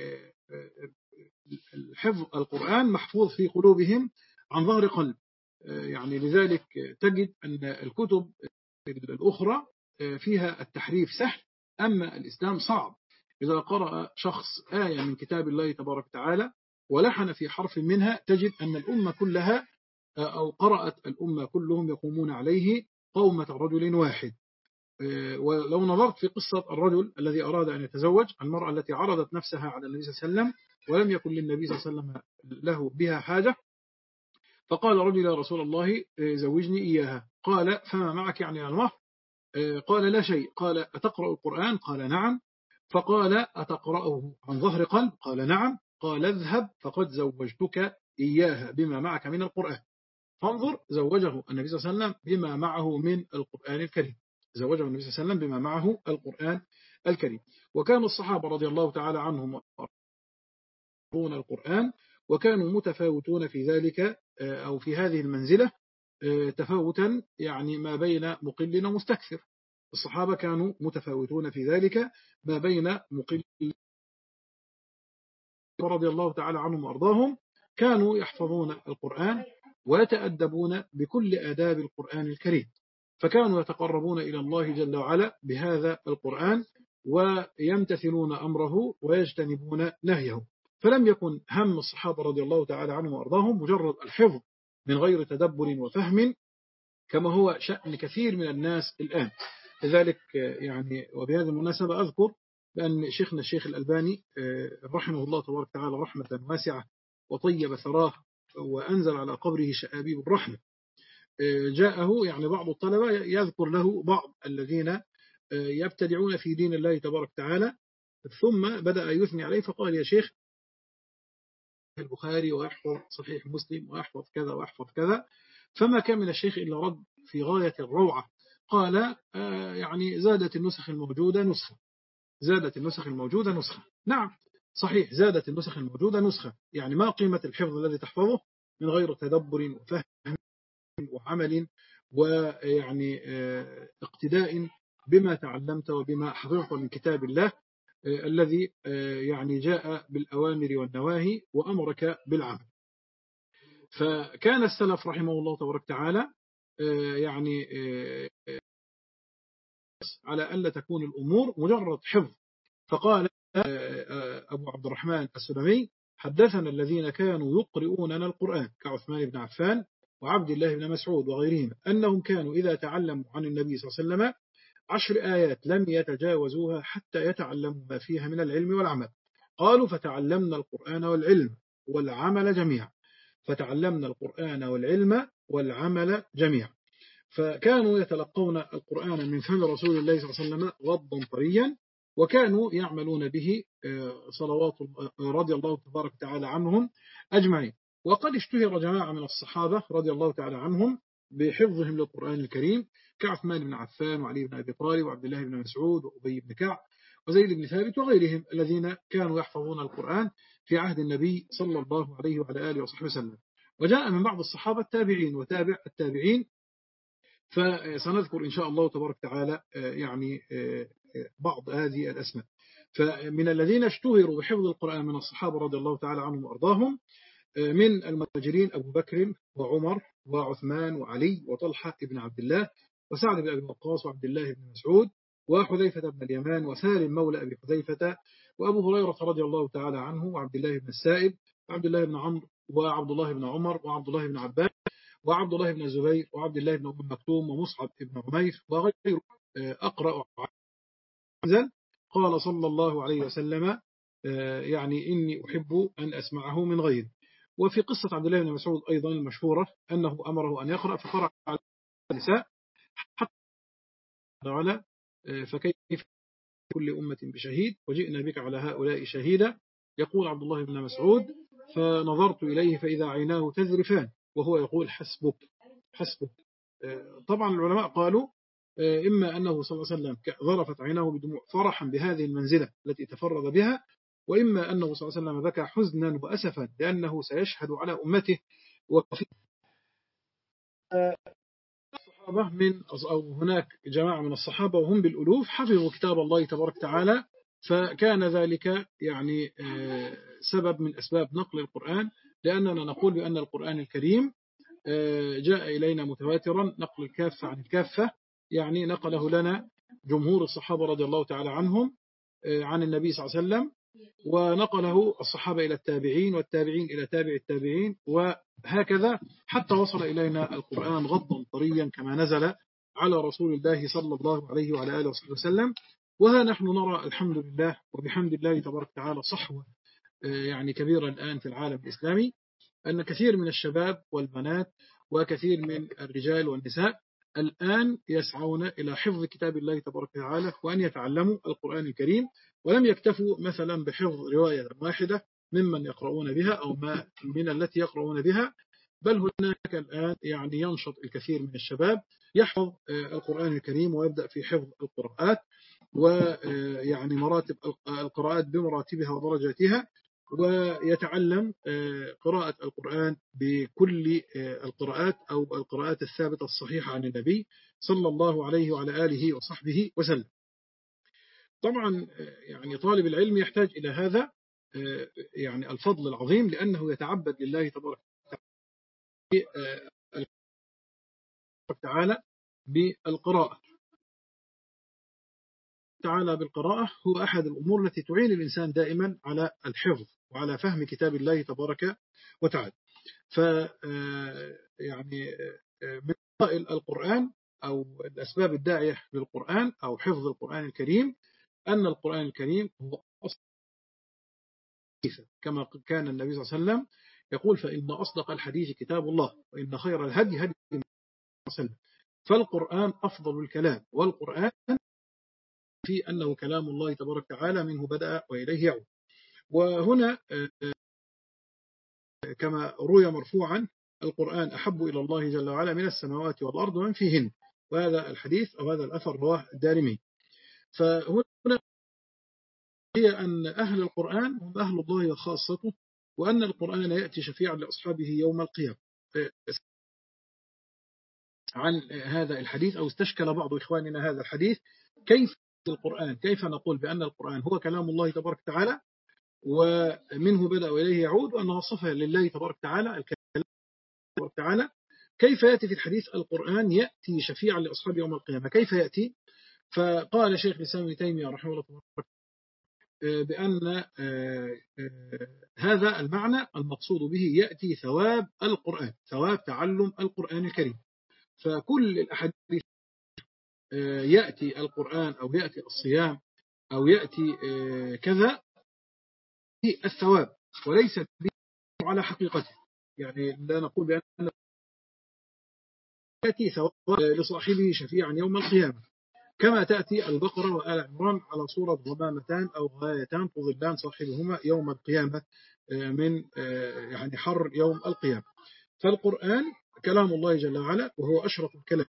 الحفظ القرآن محفوظ في قلوبهم عن ظهر قلب. يعني لذلك تجد أن الكتب الأخرى فيها التحريف سهل، أما الإسلام صعب. إذا قرأ شخص آية من كتاب الله تبارك وتعالى ولحن في حرف منها تجد أن الأمة كلها أو قرأت الأمة كلهم يقومون عليه قومة رجل واحد. ولو نظرت في قصة الرجل الذي أراد أن يتزوج المرأة التي عرضت نفسها على النبي صلى الله عليه وسلم ولم يكن للنبي صلى الله عليه وسلم له بها حاجة، فقال رجل: يا رسول الله زوجني إياها. قال: فما معك يعني المهر؟ قال: لا شيء. قال: أتقرأ القرآن؟ قال: نعم. فقال: أتقرأه عن ظهر قلب؟ قال: نعم. قال: اذهب فقد زوجتك إياها بما معك من القرآن. فانظر، زوجه النبي صلى الله عليه وسلم بما معه من القرآن الكريم. زوجه النبي صلى الله عليه وسلم بما معه القرآن الكريم. وكان الصحابة رضي الله تعالى عنهم يقرؤون القرآن، وكانوا متفاوتون في ذلك أو في هذه المنزلة تفاوتا يعني ما بين مقل ومستكثر. الصحابة كانوا متفاوتون في ذلك ما بين مقل رضي الله تعالى عنهم وأرضاهم، كانوا يحفظون القرآن ويتأدبون بكل آداب القرآن الكريم، فكانوا يتقربون إلى الله جل وعلا بهذا القرآن ويمتثلون أمره ويجتنبون نهيه. فلم يكن هم الصحابة رضي الله تعالى عنهم وأرضاهم مجرد الحفظ من غير تدبر وفهم كما هو شأن كثير من الناس الآن. لذلك يعني وبهذه المناسبة أذكر بأن شيخنا الشيخ الألباني رحمه الله تبارك وتعالى رحمة واسعة وطيب ثراه وأنزل على قبره شآبيب الرحمة، جاءه يعني بعض الطلبة يذكر له بعض الذين يبتدعون في دين الله تبارك وتعالى، ثم بدأ يثني عليه فقال: يا شيخ البخاري ويحفظ صحيح مسلم ويحفظ كذا ويحفظ كذا. فما كان من الشيخ إلا رد في غاية الروعة. قال: آه يعني زادت النسخ الموجودة نسخة زادت النسخ الموجودة نسخة نعم صحيح، زادت النسخ الموجودة نسخة. يعني ما قيمة الحفظ الذي تحفظه من غير تدبر وفهم وعمل ويعني آه اقتداء بما تعلمت وبما حفظت من كتاب الله آه الذي آه يعني جاء بالأوامر والنواهي وأمرك بالعمل. فكان السلف رحمه الله تبارك وتعالى يعني على ألا تكون الأمور مجرد حفظ. فقال أبو عبد الرحمن السلمي: حدثنا الذين كانوا يقرؤوننا القرآن كعثمان بن عفان وعبد الله بن مسعود وغيرهم أنهم كانوا إذا تعلموا عن النبي صلى الله عليه وسلم عشر آيات لم يتجاوزوها حتى يتعلموا ما فيها من العلم والعمل. قالوا: فتعلمنا القرآن والعلم والعمل جميعا فتعلمنا القرآن والعلم والعمل جميعا. فكانوا يتلقون القرآن من فم رسول الله صلى الله عليه وسلم غضا طريا، وكانوا يعملون به صلوات رضي الله تبارك وتعالى عنهم أجمعين. وقد اشتهر جماعة من الصحابة رضي الله تعالى عنهم بحفظهم للقرآن الكريم كعثمان بن عفان وعلي بن أبي طالب وعبد الله بن مسعود وأبي بن كعب وزيد بن ثابت وغيرهم الذين كانوا يحفظون القرآن في عهد النبي صلى الله عليه وعلى آله وصحبه وسلم. وجاء من بعض الصحابة التابعين وتابع التابعين، فسنذكر إن شاء الله تبارك وتعالى يعني بعض هذه الأسماء. فمن الذين اشتهروا بحفظ القرآن من الصحابة رضي الله تعالى عنهم وأرضاهم من المهاجرين أبو بكر وعمر وعثمان وعلي وطلحة بن عبد الله وسعد بن أبي وقاص وعبد الله بن مسعود وحذيفة بن اليمان وسالم مولى أبي حذيفة وأبو هريرة رضي الله تعالى عنه وعبد الله بن السائب وعبد الله بن عمرو وعبد الله بن عمر وعبد الله بن عباس وعبد الله بن الزبير وعبد الله بن أم مكتوم ومصعب بن عمير وغير أقرأ عنزل. قال صلى الله عليه وسلم يعني إني أحب أن أسمعه من غيري. وفي قصة عبد الله بن مسعود أيضا المشهورة أنه أمره أن يقرأ فقرأ على النساء حتى على فكيف كل أمة بشهيد وجئنا بك على هؤلاء شهيدا. يقول عبد الله بن مسعود فنظرت إليه فإذا عيناه تذرفان وهو يقول حسبك حسبك. طبعا العلماء قالوا إما أنه صلى الله عليه وسلم ظرفت عيناه بدموع فرحا بهذه المنزلة التي تفرد بها، وإما أنه صلى الله عليه وسلم بكى حزنا وأسفا لأنه سيشهد على أمته. وفي الصحابة من أو هناك جماعة من الصحابة وهم بالألوف حفظوا كتاب الله تبارك وتعالى، فكان ذلك يعني سبب من أسباب نقل القرآن، لأننا نقول بأن القرآن الكريم جاء إلينا متواترا نقل الكافة عن الكافة، يعني نقله لنا جمهور الصحابة رضي الله تعالى عنهم عن النبي صلى الله عليه وسلم، ونقله الصحابة إلى التابعين والتابعين إلى تابع التابعين، وهكذا حتى وصل إلينا القرآن غضا طريا كما نزل على رسول الله صلى الله عليه وعلى آله وصحبه وسلم. وها نحن نرى الحمد لله وبحمد الله تبارك وتعالى صحوة يعني كبيرة الآن في العالم الإسلامي، أن كثير من الشباب والبنات وكثير من الرجال والنساء الآن يسعون إلى حفظ كتاب الله تبارك وتعالى وأن يتعلموا القرآن الكريم، ولم يكتفوا مثلا بحفظ رواية واحدة ممن يقرؤون بها أو ما من التي يقرؤون بها، بل هناك الآن يعني ينشط الكثير من الشباب يحفظ القرآن الكريم ويبدأ في حفظ القراءات، ويعني مراتب القراءات بمراتبها ودرجاتها، ويتعلم قراءة القرآن بكل القراءات أو القراءات الثابتة الصحيحة عن النبي صلى الله عليه وعلى آله وصحبه وسلم. طبعا يعني طالب العلم يحتاج إلى هذا يعني الفضل العظيم، لأنه يتعبد لله تبارك وتعالى بالقراءة تعالى بالقراءة هو أحد الأمور التي تعين الإنسان دائما على الحفظ وعلى فهم كتاب الله تبارك وتعالى. ف يعني من فضائل القرآن أو الأسباب الداعية للقرآن أو حفظ القرآن الكريم أن القرآن الكريم هو أصل، كما كان النبي صلى الله عليه وسلم يقول فإن أصدق الحديث كتاب الله وإن خير الهدي هدي النبي صلى الله عليه وسلم. فالقرآن أفضل الكلام، والقرآن في أنه كلام الله تبارك وتعالى منه بدأ وإليه يعود. وهنا كما روي مرفوعا القرآن أحب إلى الله جل وعلا من السماوات والأرض ومن فيهن، وهذا الحديث أو هذا الأثر رواه الدارمي. فهنا هي أن أهل القرآن هم أهل الله وخاصته، وأن القرآن يأتي شفيعا لأصحابه يوم القيامة. عن هذا الحديث أو استشكل بعض إخواننا هذا الحديث، كيف القرآن كيف نقول بأن القرآن هو كلام الله تبارك وتعالى ومنه بدأ وإليه يعود، وأنه صفة لله تبارك وتعالى الكلام تبارك وتعالى، كيف يأتي في الحديث القرآن يأتي شفيعا لأصحاب يوم القيامة؟ كيف يأتي؟ فقال شيخ الإسلام ابن تيمية رحمه الله بأن هذا المعنى المقصود به يأتي ثواب القرآن، ثواب تعلم القرآن الكريم. فكل الأحاديث يأتي القرآن أو يأتي الصيام أو يأتي كذا الثواب وليس على حقيقته، يعني لا نقول بأن يأتي ثواب لصاحبه شفيعا يوم القيامة، كما تأتي البقرة وآل عمران على صورة غمامتان أو غايتان تظلان صاحبهما يوم القيامة من يعني حر يوم القيامة. فالقرآن كلام الله جل وعلا وهو أشرف الكلام،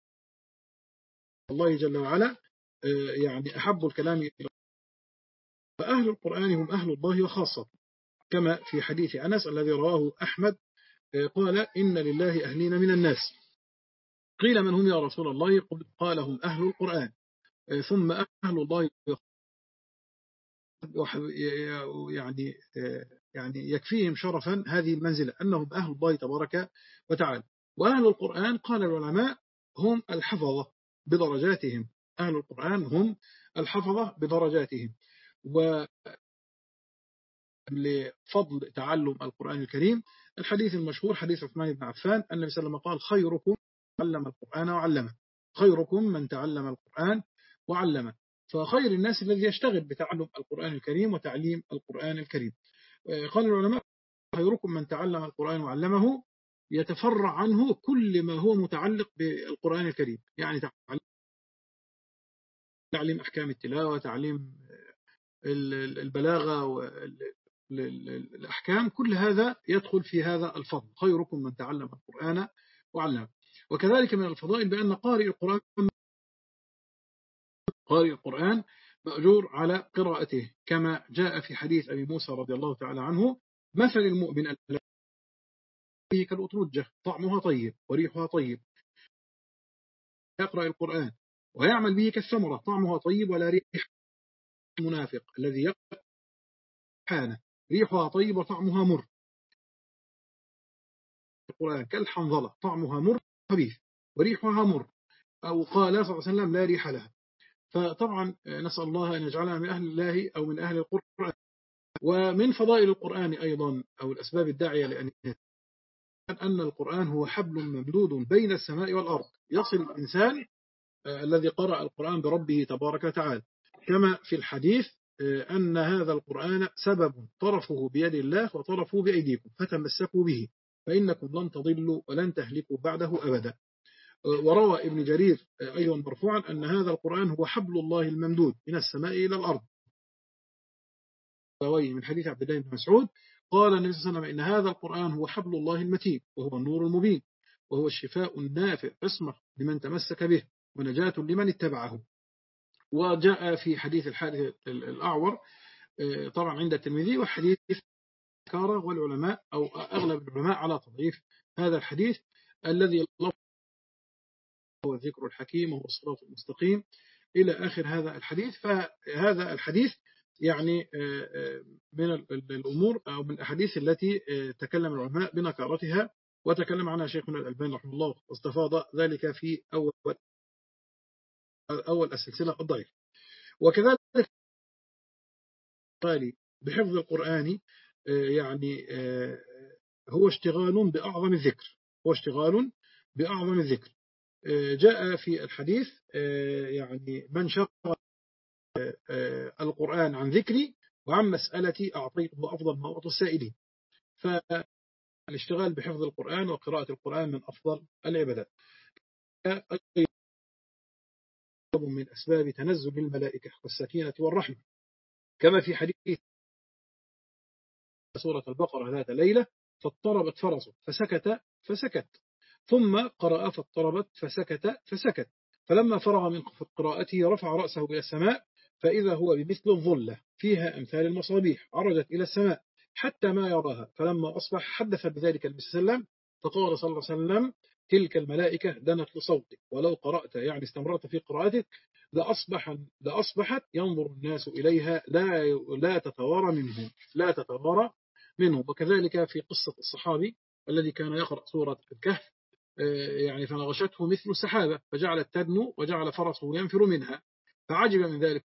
الله جل وعلا يعني أحب الكلام إلى، فأهل القرآن هم أهل الله وخاصة، كما في حديث أنس الذي رواه أحمد قال إن لله أهلين من الناس، قيل من هم يا رسول الله؟ قال هم أهل القرآن، ثم أهل الله يعني يعني يكفيهم شرفا هذه المنزلة أنهم أهل الله تبارك وتعالى. وأهل القرآن قال العلماء هم الحفظة بدرجاتهم، أهل القرآن هم الحفظة بدرجاتهم. ولفضل تعلم القرآن الكريم الحديث المشهور حديث عثمان بن عفان النبي صلى الله عليه وسلم قال خيركم تعلم القرآن وعلمه، خيركم من تعلم القرآن وعلمه. فخير الناس الذي يشتغل بتعلم القرآن الكريم وتعليم القرآن الكريم. قال العلماء خيركم من تعلم القرآن وعلمه، يتفرع عنه كل ما هو متعلق بالقرآن الكريم، يعني تعليم أحكام التلاوة، تعليم البلاغة والأحكام، كل هذا يدخل في هذا الفضل، خيركم من تعلم القرآن وعلمه. وكذلك من الفضائل بأن قارئ القرآن قارئ القرآن مأجور على قراءته، كما جاء في حديث أبي موسى رضي الله تعالى عنه مثل المؤمن الذي كالأترجة طعمها طيب وريحها طيب، يقرأ القرآن ويعمل به كالثمرة طعمها طيب ولا ريح. المنافق الذي يقرأ حانة ريحها طيب وطعمها مر، القرآن كالحنظلة طعمها مر خبيث وريحها مر، أو قال صلى الله عليه وسلم لا ريح لها. فطبعا نسأل الله أن يجعلنا من أهل الله أو من أهل القرآن. ومن فضائل القرآن أيضا أو الأسباب الداعية لأن أن القرآن هو حبل ممدود بين السماء والأرض، يصل الإنسان الذي قرأ القرآن بربه تبارك وتعالى، كما في الحديث أن هذا القرآن سبب طرفه بيد الله وطرفه بأيديكم فتمسكوا به فإنكم لن تضلوا ولن تهلكوا بعده أبدا. وروى ابن جرير أيضا مرفوعا أن هذا القرآن هو حبل الله الممدود من السماء إلى الأرض، من حديث عبد الله بن مسعود قال النبي صلى الله عليه وسلم إن هذا القرآن هو حبل الله المتين وهو النور المبين وهو الشفاء النافع عصمة لمن تمسك به ونجاة لمن اتبعه. وجاء في حديث الحادث الأعور طبعا عند الترمذي وحديث كارة، والعلماء أو أغلب العلماء على تضعيف هذا الحديث الذي هو الذكر الحكيم وهو الصراط المستقيم إلى آخر هذا الحديث. فهذا الحديث يعني من الأمور أو من الأحاديث التي تكلم العلماء بنكارتها وتكلم عنها شيخنا الألباني رحمه الله واستفاض ذلك في أول أول السلسلة الضعيف. وكذلك بحفظ القرآن يعني هو اشتغال بأعظم الذكر، هو اشتغال بأعظم الذكر. جاء في الحديث يعني من شغل القرآن عن ذكري وعن مسألتي أعطيته أفضل ما أعطى السائلين. فالاشتغال بحفظ القرآن وقراءة القرآن من أفضل العبادات، من أسباب تنزل الملائكة والسكينة والرحمة، كما في حديث سورة البقرة ذات ليلة فاضطربت فرسه فسكت فسكت ثم قرأ فاضطربت فسكت فسكت، فلما فرغ من قراءته رفع رأسه إلى السماء فإذا هو بمثل الظلة فيها أمثال المصابيح عرجت إلى السماء حتى ما يراها، فلما أصبح حدث بذلك النبي صلى الله عليه وسلم فقال صلى الله عليه وسلم تلك الملائكة دنت لصوتك ولو قرأت يعني استمرت في قراءتك لأصبح لأصبحت ينظر الناس إليها لا لا تتوارى منهم لا تتوارى منهم. وكذلك في قصة الصحابي الذي كان يقرأ سورة الكهف يعني فنغشته مثل السحابة فجعلت تدنو وجعل فرسه ينفر منها فعجب من ذلك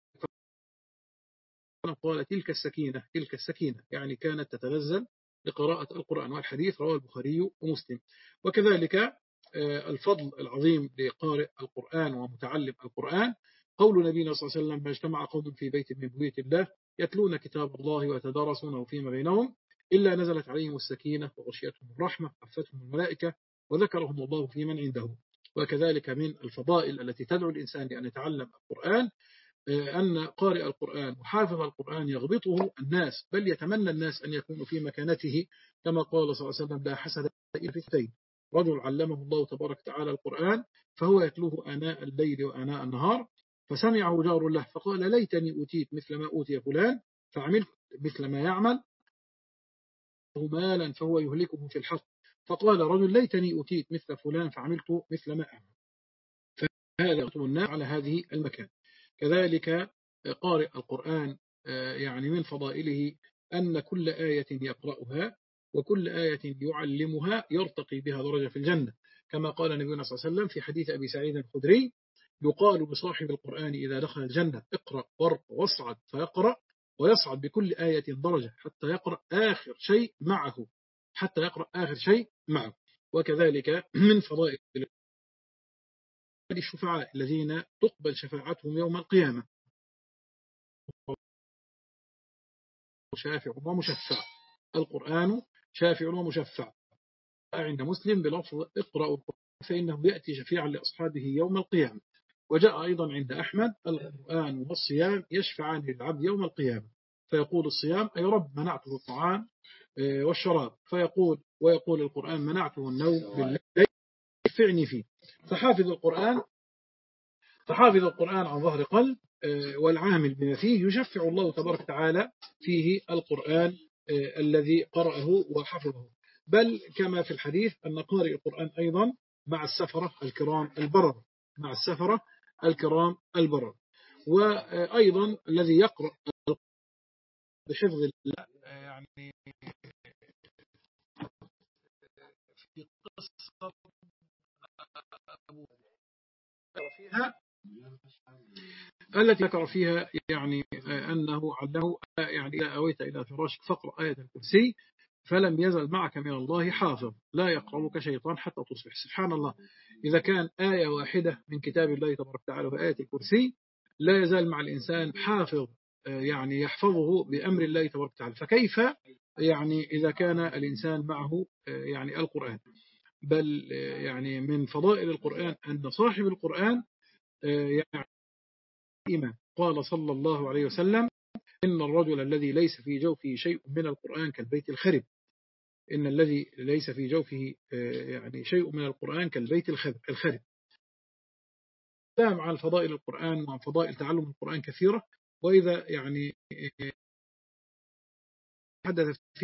قال تلك السكينة تلك السكينة يعني كانت تتنزل لقراءة القرآن. والحديث رواه البخاري ومسلم. وكذلك الفضل العظيم لقارئ القرآن ومتعلم القرآن قول نبينا صلى الله عليه وسلم ما اجتمع قوم في بيت من بيوت الله يتلون كتاب الله ويتدارسونه فيما بينهم إلا نزلت عليهم السكينة وغشيتهم الرحمة وحفتهم الملائكة وذكرهم الله في من عنده. وكذلك من الفضائل التي تدعو الإنسان لأن يتعلم القرآن أن قارئ القرآن وحافظ القرآن يغبطه الناس بل يتمنى الناس أن يكونوا في مكانته كما قال صلى الله عليه وسلم لا حسد إلا في اثنين رجل علمه الله تبارك وتعالى القرآن فهو يتلوه آناء الليل وآناء النهار فسمعه جار له فقال ليتني أوتيت مثل ما أوتي فلان فعملت مثل ما يعمل مالا فهو يهلكه في الحق، فقال رجل ليتني أوتيت مثل فلان فعملت مثل ما أعمل. فهذا يطلب الناس على هذه المكان. كذلك قارئ القرآن يعني من فضائله أن كل آية يقرأها وكل آية يعلمها يرتقي بها درجة في الجنة، كما قال نبينا صلى الله عليه وسلم في حديث أبي سعيد الخدري: يقال لصاحب القرآن إذا دخل الجنة اقرأ وارق واصعد، فيقرأ ويصعد بكل آية درجة حتى يقرأ آخر شيء معه حتى يقرأ آخر شيء معه. وكذلك من فضائل الشفعاء الذين تقبل شفاعتهم يوم القيامة: شافع ومشفع. القرآن شافع ومشفع عند مسلم بلفظ اقرأوا القرآن فإنه يأتي شفيعا لأصحابه يوم القيامة. وجاء أيضا عند أحمد: القرآن والصيام يشفعان للعبد يوم القيامة، فيقول الصيام: أي رب منعته الطعام والشراب، فيقول ويقول القرآن: منعته النوم بالليل يشفعني فيه. فحافظ القرآن فحافظ القرآن عن ظهر قلب والعامل بما فيه يشفع الله تبارك وتعالى فيه القرآن الذي قرأه وحفظه. بل كما في الحديث أن قارئ القرآن أيضا مع السفرة الكرام البرر مع السفرة الكرام البرر. وأيضا الذي يقرأ بحفظ الله يعني في قصة أبو فيها التي ذكر فيها يعني أنه علّه يعني إذا أويت إلى فراشك فاقرأ آية الكرسي فلم يزل معك من الله حافظ لا يقربك شيطان حتى تصبح. سبحان الله، إذا كان آية واحدة من كتاب الله تبارك وتعالى وآية الكرسي لا يزال مع الإنسان حافظ يعني يحفظه بأمر الله تبارك وتعالى، فكيف يعني إذا كان الإنسان معه يعني القرآن؟ بل يعني من فضائل القرآن أن صاحب القرآن يعني إيمان. قال صلى الله عليه وسلم: إن الرجل الذي ليس في جوفه شيء من القرآن كالبيت الخرب. إن الذي ليس في جوفه يعني شيء من القرآن كالبيت الخرب. كلام عن فضائل القرآن وعن فضائل تعلم القرآن كثيرة، وإذا يعني حدث فيه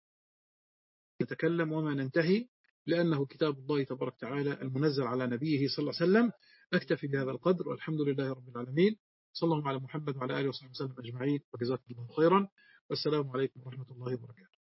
نتكلم وما ننتهي، لأنه كتاب الله تبارك وتعالى المنزل على نبيه صلى الله عليه وسلم. أكتفي بهذا القدر، والحمد لله رب العالمين. صلى الله على محمد وعلى آله وصحبه وسلم أجمعين، وجزاكم الله خيرا، والسلام عليكم ورحمة الله وبركاته.